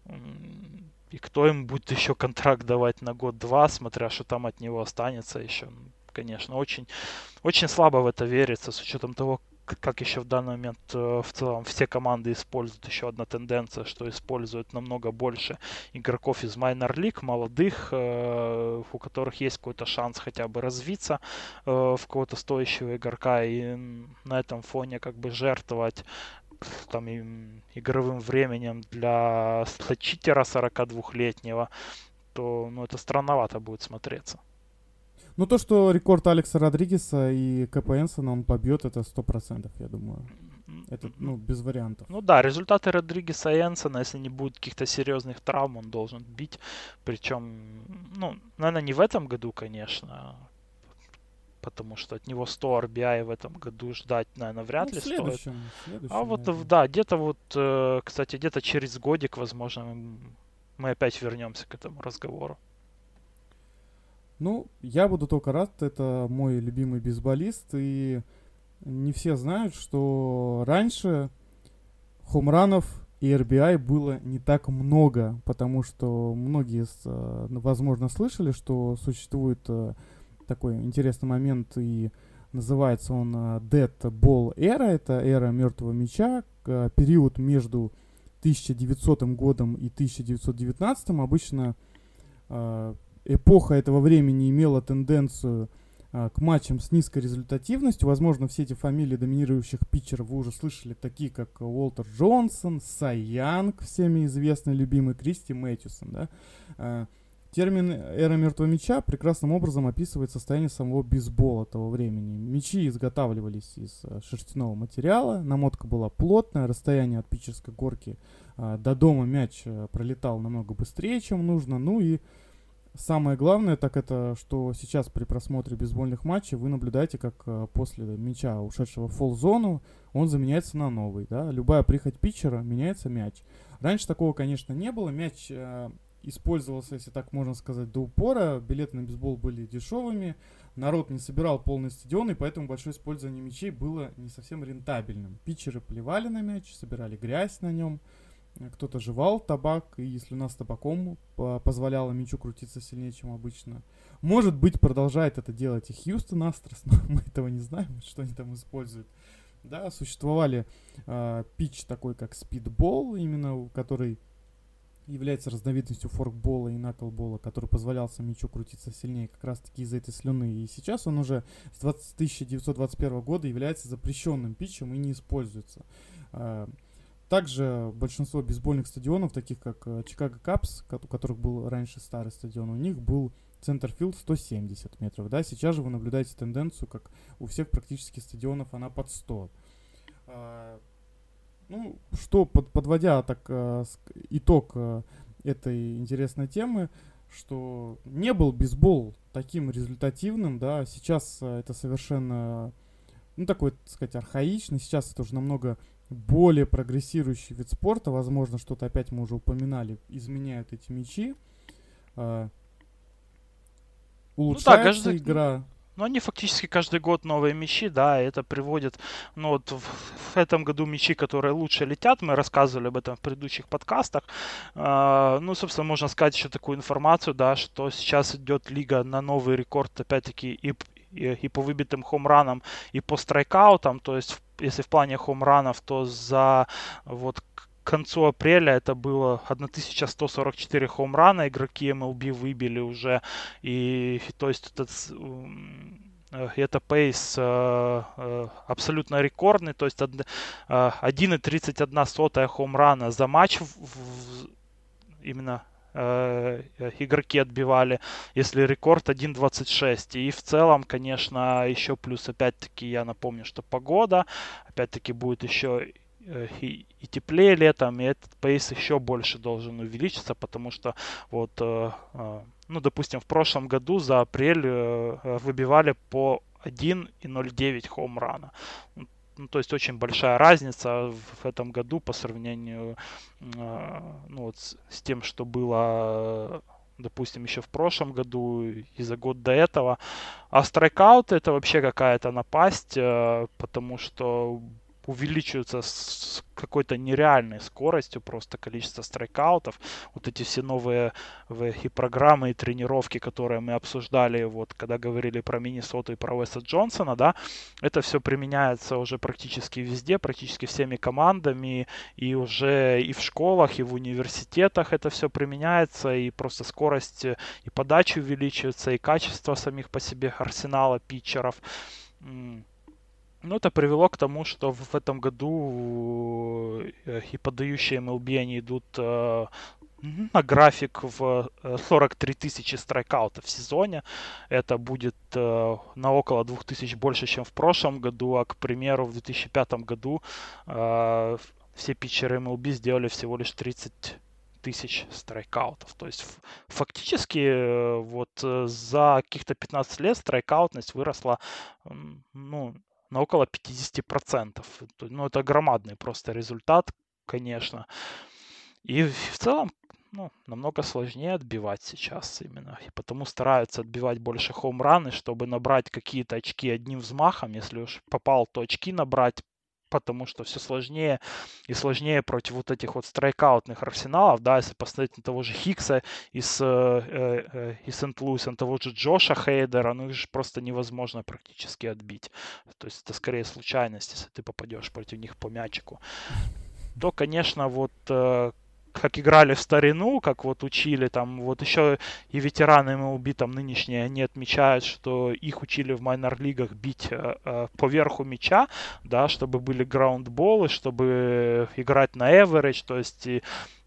М, И кто им будет еще контракт давать на год-два, смотря что там от него останется еще. Конечно, очень, очень слабо в это верится, с учетом того, к- как еще в данный момент э, в целом все команды используют. Еще одна тенденция, что используют намного больше игроков из Minor League, молодых, э, у которых есть какой-то шанс хотя бы развиться э, в какого-то стоящего игрока, и м, на этом фоне как бы жертвовать там им игровым временем для читера сорокадвухлетнего, то ну, это странновато будет смотреться. Ну, то, что рекорд Алекса Родригеса и Кэпа Энсона он побьет, это сто процентов, я думаю. Это, ну, без вариантов. Ну да, результаты Родригеса и Энсона, если не будет каких-то серьезных травм, он должен бить. Причем, ну, наверное, не в этом году, конечно, потому что от него сто ар би ай в этом году ждать, наверное, Ну, вряд в ли стоит. следующем, в А следующем, вот, в- наверное. да, где-то вот, э, кстати, где-то через годик, возможно, м, мы опять вернемся к этому разговору. Ну, я буду только рад, это мой любимый бейсболист, и не все знают, что раньше хоумранов и эр би ай было не так много, потому что многие, с, э, возможно, слышали, что существует э, такой интересный момент, и называется он э, Dead Ball Era, это эра мертвого мяча, э, период между тысяча девятисотым годом и тысяча девятьсот девятнадцатым. Обычно э, эпоха этого времени имела тенденцию а, к матчам с низкой результативностью. Возможно, все эти фамилии доминирующих питчеров вы уже слышали, такие как Уолтер Джонсон, Сай Янг, всеми известный, любимый Кристи Мэтьюсон. Да? А, термин «эра мертвого мяча» прекрасным образом описывает состояние самого бейсбола того времени. Мячи изготавливались из а, шерстяного материала, намотка была плотная, расстояние от питчерской горки а, до дома мяч а, пролетал намного быстрее, чем нужно. Ну и самое главное, так это, что сейчас при просмотре бейсбольных матчей вы наблюдаете, как э, после мяча, ушедшего в фолл-зону, он заменяется на новый. Да? Любая прихоть питчера, меняется мяч. Раньше такого, конечно, не было. Мяч э, использовался, если так можно сказать, до упора. Билеты на бейсбол были дешевыми. Народ не собирал полный стадион, и поэтому большое использование мячей было не совсем рентабельным. Питчеры плевали на мяч, собирали грязь на нем. кто-то жевал табак, и слюна с табаком позволяла мячу крутиться сильнее, чем обычно. Может быть, продолжает это делать и Хьюстон Астрос, но мы этого не знаем, что они там используют. Да, существовали э, питч такой, как спидбол, именно который является разновидностью форкбола и наклбола, который позволял мячу крутиться сильнее как раз-таки из-за этой слюны. И сейчас он уже с тысяча девятьсот двадцать первого года является запрещенным питчем и не используется. Э, Также большинство бейсбольных стадионов, таких как Чикаго Капс, у которых был раньше старый стадион, у них был центрфилд сто семьдесят метров. Да? Сейчас же вы наблюдаете тенденцию, как у всех практически стадионов она под сто. А, ну, что, под, подводя так а, итог а, этой интересной темы, что не был бейсбол таким результативным, да, сейчас а, это совершенно, ну, такой, так сказать, архаичный, сейчас это уже намного более прогрессирующий вид спорта, возможно, что-то опять мы уже упоминали, изменяют эти мячи, э, улучшается ну, да, каждый, игра. Ну, они фактически каждый год новые мячи, да, и это приводит, ну, вот в, в этом году мячи, которые лучше летят, мы рассказывали об этом в предыдущих подкастах, э, ну, собственно, можно сказать еще такую информацию, да, что сейчас идет лига на новый рекорд, опять-таки, и, и, и по выбитым хоумранам, и по страйкаутам, то есть если в плане хоумранов, то за вот к концу апреля это было тысяча сто сорок четыре хоумрана, игроки эм эл би выбили уже, и то есть этот, это пейс э, э, абсолютно рекордный, то есть один и тридцать одна сотая хоумрана за матч в, в, именно игроки отбивали, если рекорд один двадцать шесть. И в целом, конечно, еще плюс, опять-таки, я напомню, что погода, опять-таки, будет еще и, и теплее летом, и этот пейс еще больше должен увеличиться, потому что вот, ну, допустим, в прошлом году за апрель выбивали по один и ноль девять хоумрана. Ну, то есть очень большая разница в этом году по сравнению э, ну, вот с, с тем, что было, допустим, еще в прошлом году и за год до этого. А страйкаут это вообще какая-то напасть, э, потому что увеличиваются с какой-то нереальной скоростью просто количество страйкаутов. Вот эти все новые и программы, и тренировки, которые мы обсуждали, вот когда говорили про Миннесоту и про Уэса Джонсона, да, это все применяется уже практически везде, практически всеми командами, и уже и в школах, и в университетах это все применяется, и просто скорость и подачи увеличивается, и качество самих по себе арсенала питчеров. Ну, это привело к тому, что в этом году и подающие эм эл би, они идут э, на график в сорок три тысячи страйкаутов в сезоне. Это будет э, на около двух тысяч больше, чем в прошлом году. А, к примеру, в две тысячи пятом году э, все питчеры эм эл би сделали всего лишь тридцать тысяч страйкаутов. То есть фактически вот за каких-то пятнадцать лет страйкаутность выросла, ну, на около пятьдесят процентов. Ну, это громадный просто результат, конечно. И в целом, ну, намного сложнее отбивать сейчас именно. И потому стараются отбивать больше хоумраны, чтобы набрать какие-то очки одним взмахом. Если уж попал, то очки набрать, потому что все сложнее и сложнее против вот этих вот страйкаутных арсеналов, да, если посмотреть на того же Хикса из, э, э, из Сент-Луиса, на того же Джоша Хейдера, ну их же просто невозможно практически отбить. То есть это скорее случайность, если ты попадешь против них по мячику. То, конечно, вот э, как играли в старину, как вот учили там, вот еще и ветераны эм эл би там нынешние, они отмечают, что их учили в майнор-лигах бить э, э, по верху мяча, да, чтобы были граундболы, чтобы играть на эверидж, то есть и,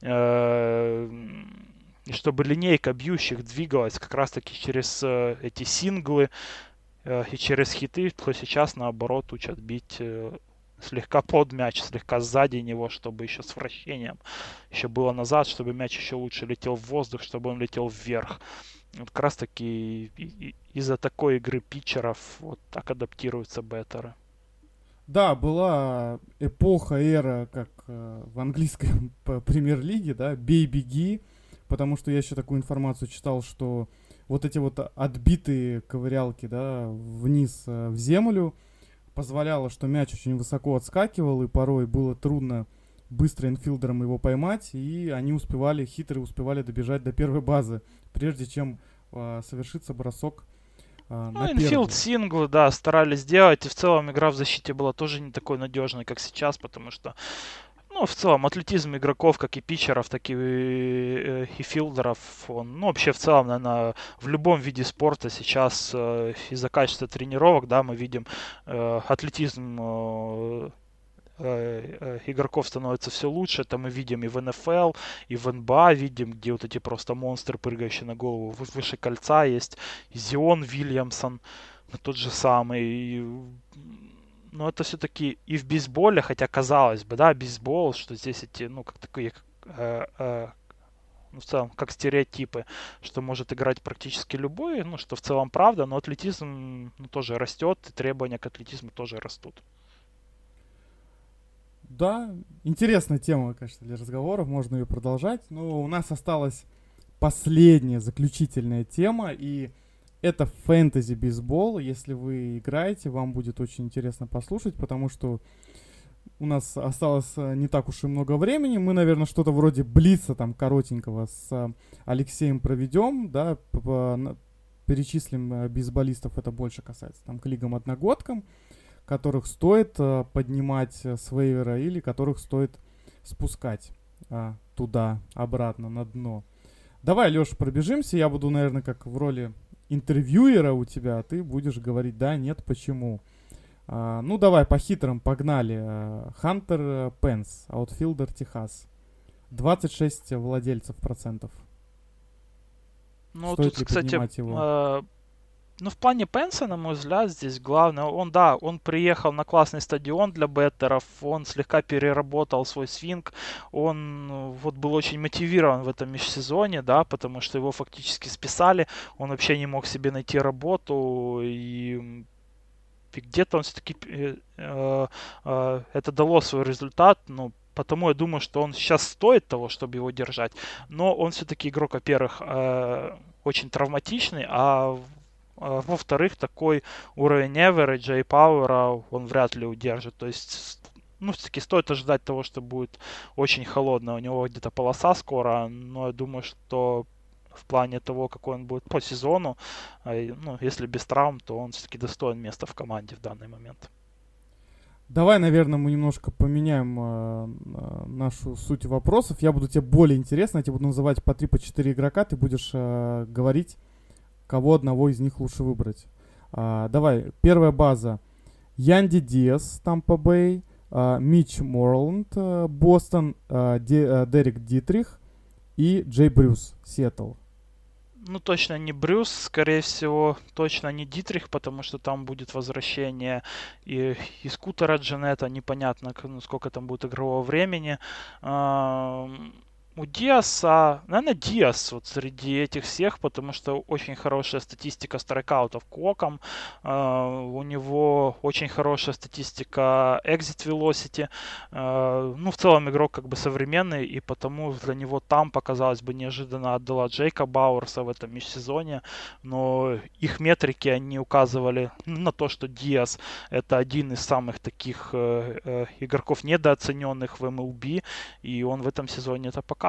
э, и чтобы линейка бьющих двигалась как раз-таки через э, эти синглы э, и через хиты, то сейчас наоборот учат бить э, слегка под мяч, слегка сзади него, чтобы еще с вращением еще было назад, чтобы мяч еще лучше летел в воздух, чтобы он летел вверх. Вот как раз таки из-за такой игры питчеров вот так адаптируются беттеры. Да, была эпоха, эра, как э, в английской премьер-лиге, да, бей-беги, потому что я еще такую информацию читал, что вот эти вот отбитые ковырялки, да, вниз э, в землю, позволяло, что мяч очень высоко отскакивал, и порой было трудно быстро инфилдером его поймать, и они успевали, хитрые успевали добежать до первой базы, прежде чем э, совершится бросок э, Ну, на инфилд, первую. сингл, да, старались сделать. И в целом игра в защите была тоже не такой надежной, как сейчас, потому что, ну, в целом, атлетизм игроков, как и питчеров, так и, э, и филдеров, он, ну, вообще, в целом, наверное, в любом виде спорта сейчас э, из-за качества тренировок, да, мы видим э, атлетизм э, э, э, игроков становится все лучше. Это мы видим и в эн эф эл, и в эн би эй видим, где вот эти просто монстры, прыгающие на голову вы- выше кольца есть. И Зион Вильямсон, ну, тот же самый. И, но это все-таки и в бейсболе, хотя казалось бы, да, бейсбол, что здесь эти, ну, как такие, э, э, ну, в целом, как стереотипы, что может играть практически любой, ну, что в целом правда, но атлетизм, ну, тоже растет, и требования к атлетизму тоже растут. Да, интересная тема, конечно, для разговоров, можно ее продолжать, но у нас осталась последняя, заключительная тема, и это фэнтези-бейсбол. Если вы играете, вам будет очень интересно послушать, потому что у нас осталось э, не так уж и много времени. Мы, наверное, что-то вроде блица там коротенького с э, Алексеем проведем, да, п- п- на- перечислим э, бейсболистов, это больше касается там к лигам-одногодкам, которых стоит э, поднимать э, с вейвера или которых стоит спускать а, туда, обратно, на дно. Давай, Леша, пробежимся. Я буду, наверное, как в роли интервьюера у тебя, а ты будешь говорить да, нет, почему. А, ну, давай, по хитрым, погнали. А, Хантер э, Пенс, аутфилдер Техас. двадцать шесть владельцев процентов. Ну, Стоит тут, ли кстати, поднимать его? э, ну, в плане Пенса, на мой взгляд, здесь главное, он, да, он приехал на классный стадион для беттеров, он слегка переработал свой свинг, он ну, вот был очень мотивирован в этом межсезонье, да, потому что его фактически списали, он вообще не мог себе найти работу, и, м, и где-то он все-таки э, э, э, это дало свой результат, ну, потому я думаю, что он сейчас стоит того, чтобы его держать, но он все-таки игрок, во-первых, э, очень травматичный, а а, во-вторых, такой уровень эвериджа и пауэра он вряд ли удержит. То есть, ну, все-таки стоит ожидать того, что будет очень холодно. У него где-то полоса скоро, но я думаю, что в плане того, какой он будет по сезону, а, и, ну, если без травм, то он все-таки достоин места в команде в данный момент. Давай, наверное, мы немножко поменяем э, э, нашу суть вопросов. Я буду тебе более интересно. Я тебе буду называть по три, по четыре игрока. Ты будешь э, говорить, кого одного из них лучше выбрать. А, давай, первая база. Янди Диас, Тампа Бэй, а, Митч Морланд, а, Бостон, а, Де- а, Дерек Дитрих и Джей Брюс, Сиэтл. Ну, точно не Брюс, скорее всего, точно не Дитрих, потому что там будет возвращение и, и скутера Джанета, непонятно, к- ну, сколько там будет игрового времени. Ам, У Диаса, наверное, Диас вот среди этих всех, потому что очень хорошая статистика страйкаутов к окам, а, у него очень хорошая статистика exit velocity, а, ну, в целом игрок как бы современный, и потому для него там показалось бы неожиданно отдала Джейка Бауэрса в этом межсезонье, но их метрики, они указывали на то, что Диас это один из самых таких э, э, игроков недооцененных в эм эл би, и он в этом сезоне это показывает.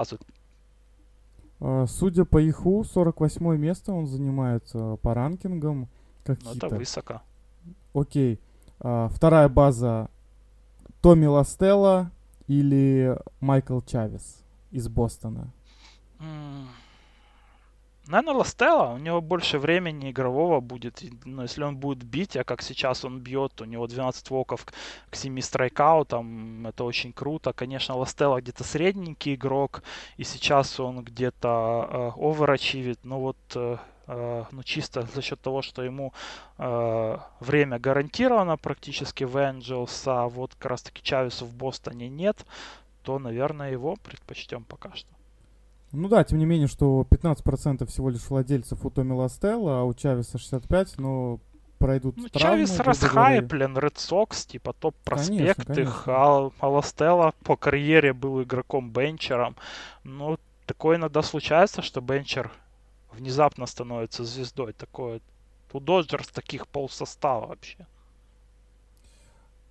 А, судя по иху, сорок восьмое место он занимает а, по ранкингам Ну, это какие-то. высоко. Окей. А, вторая база. Томми Ластелло или Майкл Чавес из Бостона. М, Наверное, Ластелло, у него больше времени игрового будет. И, ну, если он будет бить, а как сейчас он бьет, у него двенадцать воков к, к семи страйкаутам, это очень круто. Конечно, Ластелло где-то средненький игрок, и сейчас он где-то э, оверачивит, но вот э, э, ну, чисто за счет того, что ему э, время гарантировано практически в Angels, а вот как раз таки Чавеса в Бостоне нет, то, наверное, его предпочтем пока что. Ну да, тем не менее, что пятнадцать процентов всего лишь владельцев у Томми Ластелло, а у Чавеса шестьдесят пять процентов, но пройдут Ну, травмы. Чавес грубо говоря. расхайплен, Ред Сокс, типа Конечно, топ-проспект их, конечно. а а Ластелло по карьере был игроком-бенчером. Ну, такое иногда случается, что бенчер внезапно становится звездой. Такое у Доджерс таких полсостава вообще.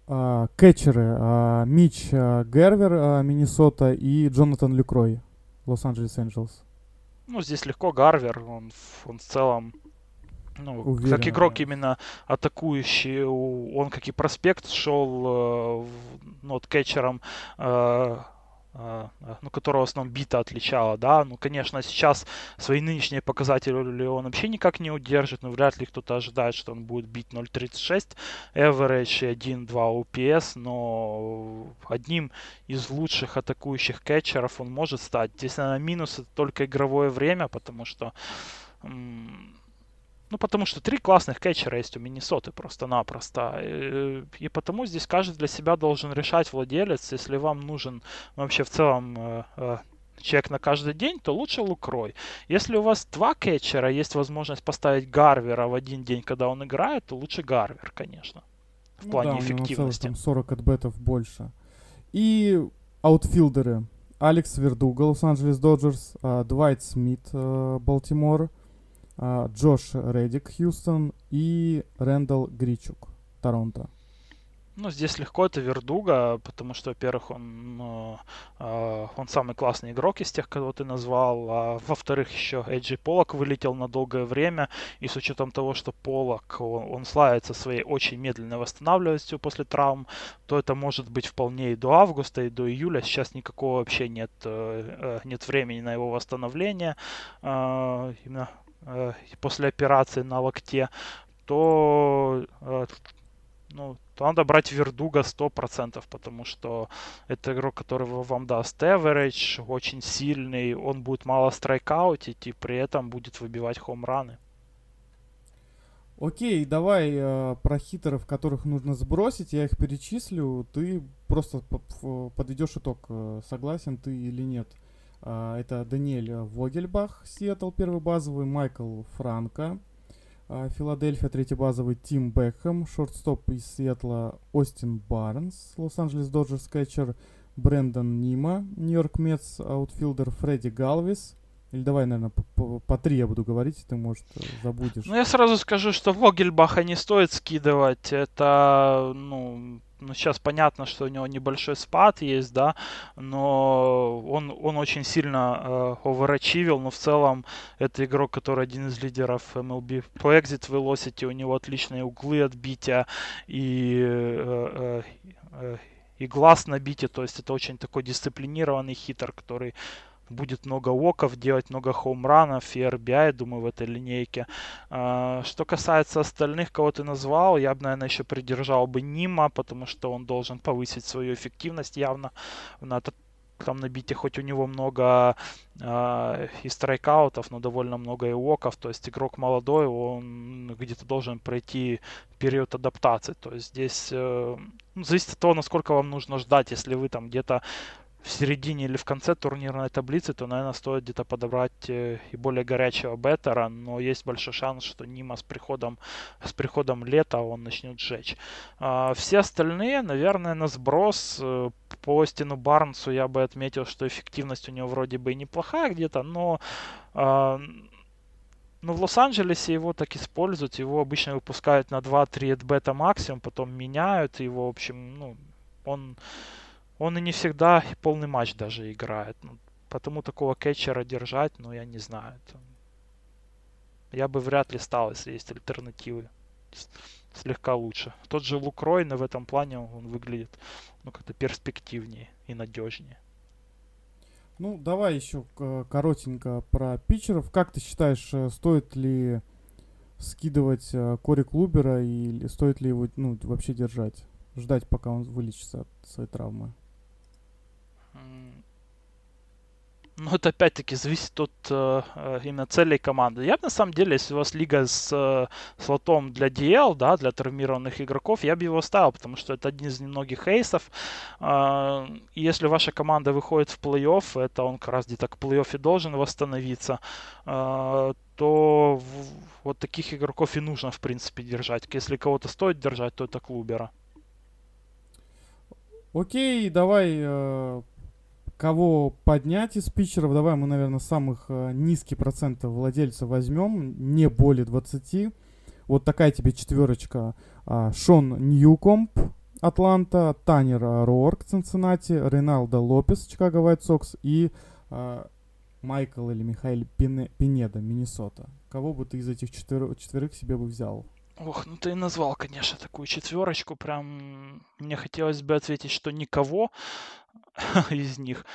А, кетчеры. А, Мич а, Гервер, а, Миннесота, и Джонатан Люкрой, Лос-Анджелес Энджелс. Ну, здесь легко Гарвер, он, в- он в целом, ну, как Уверенно, игрок да. именно атакующий, у- он как и проспект шел, э, в- ну, вот кетчером, э, э, э, ну, которого в основном бита отличала, да, ну, конечно, сейчас свои нынешние показатели он вообще никак не удержит, но вряд ли кто-то ожидает, что он будет бить ноль тридцать шесть average и один-два о пи эс, но одним из лучших атакующих кетчеров он может стать. Здесь, наверное, минус это только игровое время, потому что м, ну, потому что три классных кетчера есть у Миннесоты просто-напросто. И, и потому здесь каждый для себя должен решать, владелец. Если вам нужен вообще в целом э, э, человек на каждый день, то лучше Лукрой. Если у вас два кетчера, есть возможность поставить Гарвера в один день, когда он играет, то лучше Гарвер, конечно, в Ну да, плане у него на целых эффективности. там сорок отбетов больше. И аутфилдеры. Алекс Вердуга, Лос-Анджелес Доджерс, а, Двайт Смит, а, Балтимор, а, Джош Реддик, Хьюстон, и Рэндалл Гричук, Торонто. Ну, здесь легко это Вердуга, потому что, во-первых, он, ну, э, он самый классный игрок из тех, кого ты назвал. А во-вторых, еще Эйджи Поллок вылетел на долгое время. И с учетом того, что Поллок, он, он славится своей очень медленной восстанавливаемостью после травм, то это может быть вполне и до августа, и до июля. Сейчас никакого вообще нет, э, нет времени на его восстановление. Э, именно э, после операции на локте. То э, ну, то надо брать Вердуга сто процентов, потому что это игрок, который вам даст average, очень сильный, он будет мало страйкаутить и при этом будет выбивать хоум-раны. Окей, давай э, про хитеров, которых нужно сбросить, я их перечислю, ты просто по- ф- подведешь итог, э, согласен ты или нет. А, это Даниэль Вогельбах, Сиэтл, первый базовый, Майкл Франко, а, Филадельфия, третий базовый, Тим Бекхэм, шортстоп из Сиэтла Остин Барнс, Лос-Анджелес Доджерс кетчер Брэндон Нима, Нью-Йорк Метс аутфилдер Фредди Галвис. Или давай, наверное, по, по- по три я буду говорить, ты, может, э, забудешь. Ну, я сразу скажу, что Вогельбаха не стоит скидывать. Это, ну, ну, сейчас понятно, что у него небольшой спад есть, да, но он, он очень сильно э, оверачивил, но в целом это игрок, который один из лидеров эм эл би по exit velocity, у него отличные углы отбития и, э, э, э, и глаз набития, то есть это очень такой дисциплинированный хитер, который будет много оков, делать много хоумранов и ар би ай, думаю, в этой линейке. А, что касается остальных, кого ты назвал, я бы, наверное, еще придержал бы Нима, потому что он должен повысить свою эффективность явно на там набитие, хоть у него много э, и страйкаутов, но довольно много и оков, то есть игрок молодой, он где-то должен пройти период адаптации, то есть здесь э, ну, зависит от того, насколько вам нужно ждать, если вы там где-то в середине или в конце турнирной таблицы, то, наверное, стоит где-то подобрать э, и более горячего беттера, но есть большой шанс, что Нима с приходом, с приходом лета он начнет сжечь. А, все остальные, наверное, на сброс. Э, по Остину Барнсу я бы отметил, что эффективность у него вроде бы и неплохая где-то, но а, ну, в Лос-Анджелесе его так используют, его обычно выпускают на два-три отбета максимум, потом меняют его, в общем, ну, он он и не всегда полный матч даже играет. Ну, потому такого кетчера держать, ну, я не знаю. Это... Я бы вряд ли стал, если есть альтернативы. Слегка лучше. Тот же Лук Ройна в этом плане он выглядит ну, как-то перспективнее и надежнее. Ну, давай еще к- коротенько про питчеров. Как ты считаешь, э, стоит ли скидывать э, Кори Клубера или стоит ли его ну, вообще держать? Ждать, пока он вылечится от своей травмы? Ну, это опять-таки зависит от э, именно целей команды. Я бы на самом деле, если у вас лига с э, слотом для ди эл, да, для травмированных игроков, я бы его ставил, потому что это один из немногих эйсов. Э, и если ваша команда выходит в плей-офф, это он как раз где-то к плей-оффе должен восстановиться, э, то в, вот таких игроков и нужно, в принципе, держать. Если кого-то стоит держать, то это Клубера. Окей, давай э, кого поднять из питчеров. Давай мы, наверное, самых э, низкий процент владельцев возьмем, не более двадцати. Вот такая тебе четверочка. А, Шон Ньюкомп, Атланта, Танер Роарк, Цинциннати, Рейналдо Лопес, Чикаго White Sox и э, Майкл или Михаил Пине, Пинеда, Миннесота. Кого бы ты из этих четвер- четверых себе бы взял? Ох, ну ты назвал, конечно, такую четверочку. Прям мне хотелось бы ответить, что никого из них.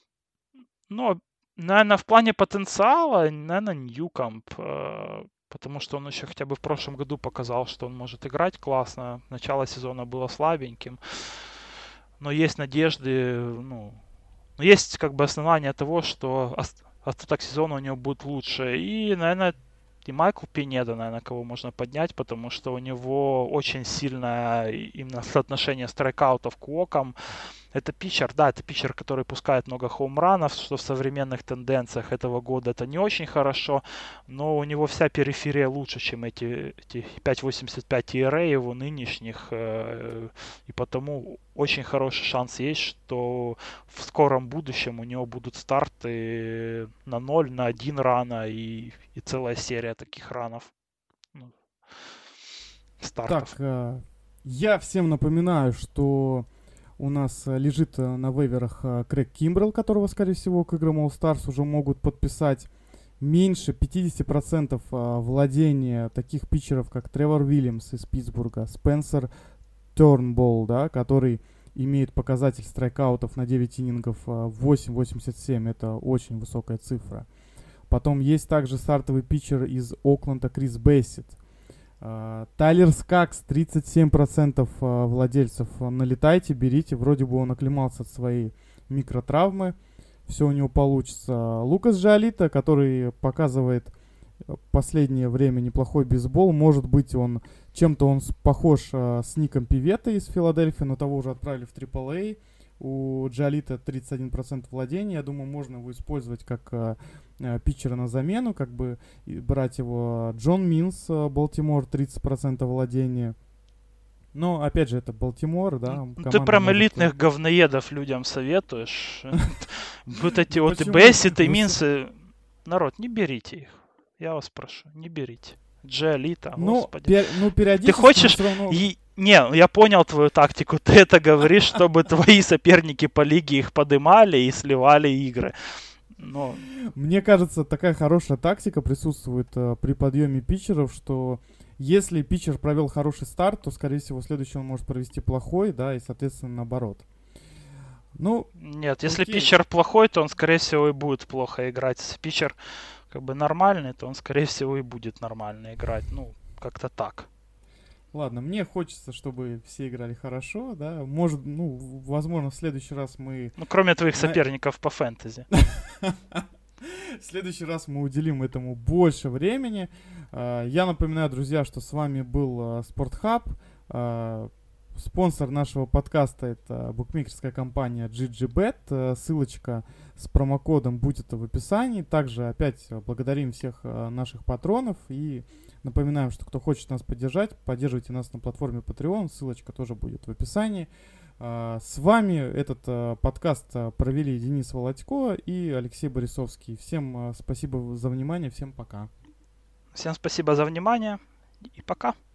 Но, наверное, в плане потенциала, наверное, Ньюкомб. э, Потому что он еще хотя бы в прошлом году показал, что он может играть классно. Начало сезона было слабеньким. Но есть надежды, ну, но есть как бы основания того, что ост- остаток сезона у него будет лучше. И, наверное, и Майкл Пинеда, наверное, кого можно поднять, потому что у него очень сильное именно соотношение страйкаутов к вокам. Это питчер, да, это питчер, который пускает много хоумранов, что в современных тенденциях этого года это не очень хорошо, но у него вся периферия лучше, чем эти, эти пять восемьдесят пять и ар эй его нынешних, э, и потому очень хороший шанс есть, что в скором будущем у него будут старты на ноль, на один рана и, и целая серия таких ранов. Ну, стартов. Так, э, я всем напоминаю, что у нас э, лежит э, на вейверах э, Крэг Кимбрелл, которого, скорее всего, к играм All Stars уже могут подписать. Меньше пятьдесят процентов э, владения таких питчеров, как Тревор Уильямс из Питтсбурга, Спенсер Тернболл, да, который имеет показатель страйкаутов на девять иннингов э, восемь восемьдесят семь. Это очень высокая цифра. Потом есть также стартовый питчер из Окленда Крис Бессит. Uh, Тайлер Скакс, тридцать семь процентов uh, владельцев. Uh, налетайте, берите. Вроде бы он оклемался от своей микротравмы. Все у него получится. Uh, Лукас Джиолито, который показывает в последнее время неплохой бейсбол. Может быть, он чем-то он похож uh, с Ником Пивета из Филадельфии, но того уже отправили в трипл эй. У Джиолито тридцать один процент владения. Я думаю, можно его использовать как uh, uh, питчера на замену, как бы брать его. Джон Минс, uh, Балтимор, тридцать процентов владения. Но, опять же, это Балтимор, да. Ты прям может... элитных говноедов людям советуешь. Вот эти вот и Бессит, и Минсы. Народ, не берите их. Я вас прошу, не берите. Джиолито, господи. Ну, периодически... Ты хочешь... Не, я понял твою тактику. Ты это говоришь, чтобы твои соперники по лиге их подымали и сливали игры. Но... Мне кажется, такая хорошая тактика присутствует э, при подъеме питчеров, что если питчер провел хороший старт, то, скорее всего, следующий он может провести плохой, да, и, соответственно, наоборот. Ну, Нет, если окей. Питчер плохой, то он, скорее всего, и будет плохо играть. Если питчер как бы нормальный, то он, скорее всего, и будет нормально играть. Ну, как-то так. Ладно, мне хочется, чтобы все играли хорошо, да. Может, ну, возможно, в следующий раз мы... Ну, кроме твоих соперников по фэнтези. В следующий раз мы уделим этому больше времени. Я напоминаю, друзья, что с вами был Спортхаб. Спонсор нашего подкаста — это букмекерская компания джи джи бет. Ссылочка с промокодом будет в описании. Также опять благодарим всех наших патронов и напоминаем, что кто хочет нас поддержать, поддерживайте нас на платформе Patreon. Ссылочка тоже будет в описании. С вами этот подкаст провели Денис Володько и Алексей Борисовский. Всем спасибо за внимание, всем пока. Всем спасибо за внимание и пока.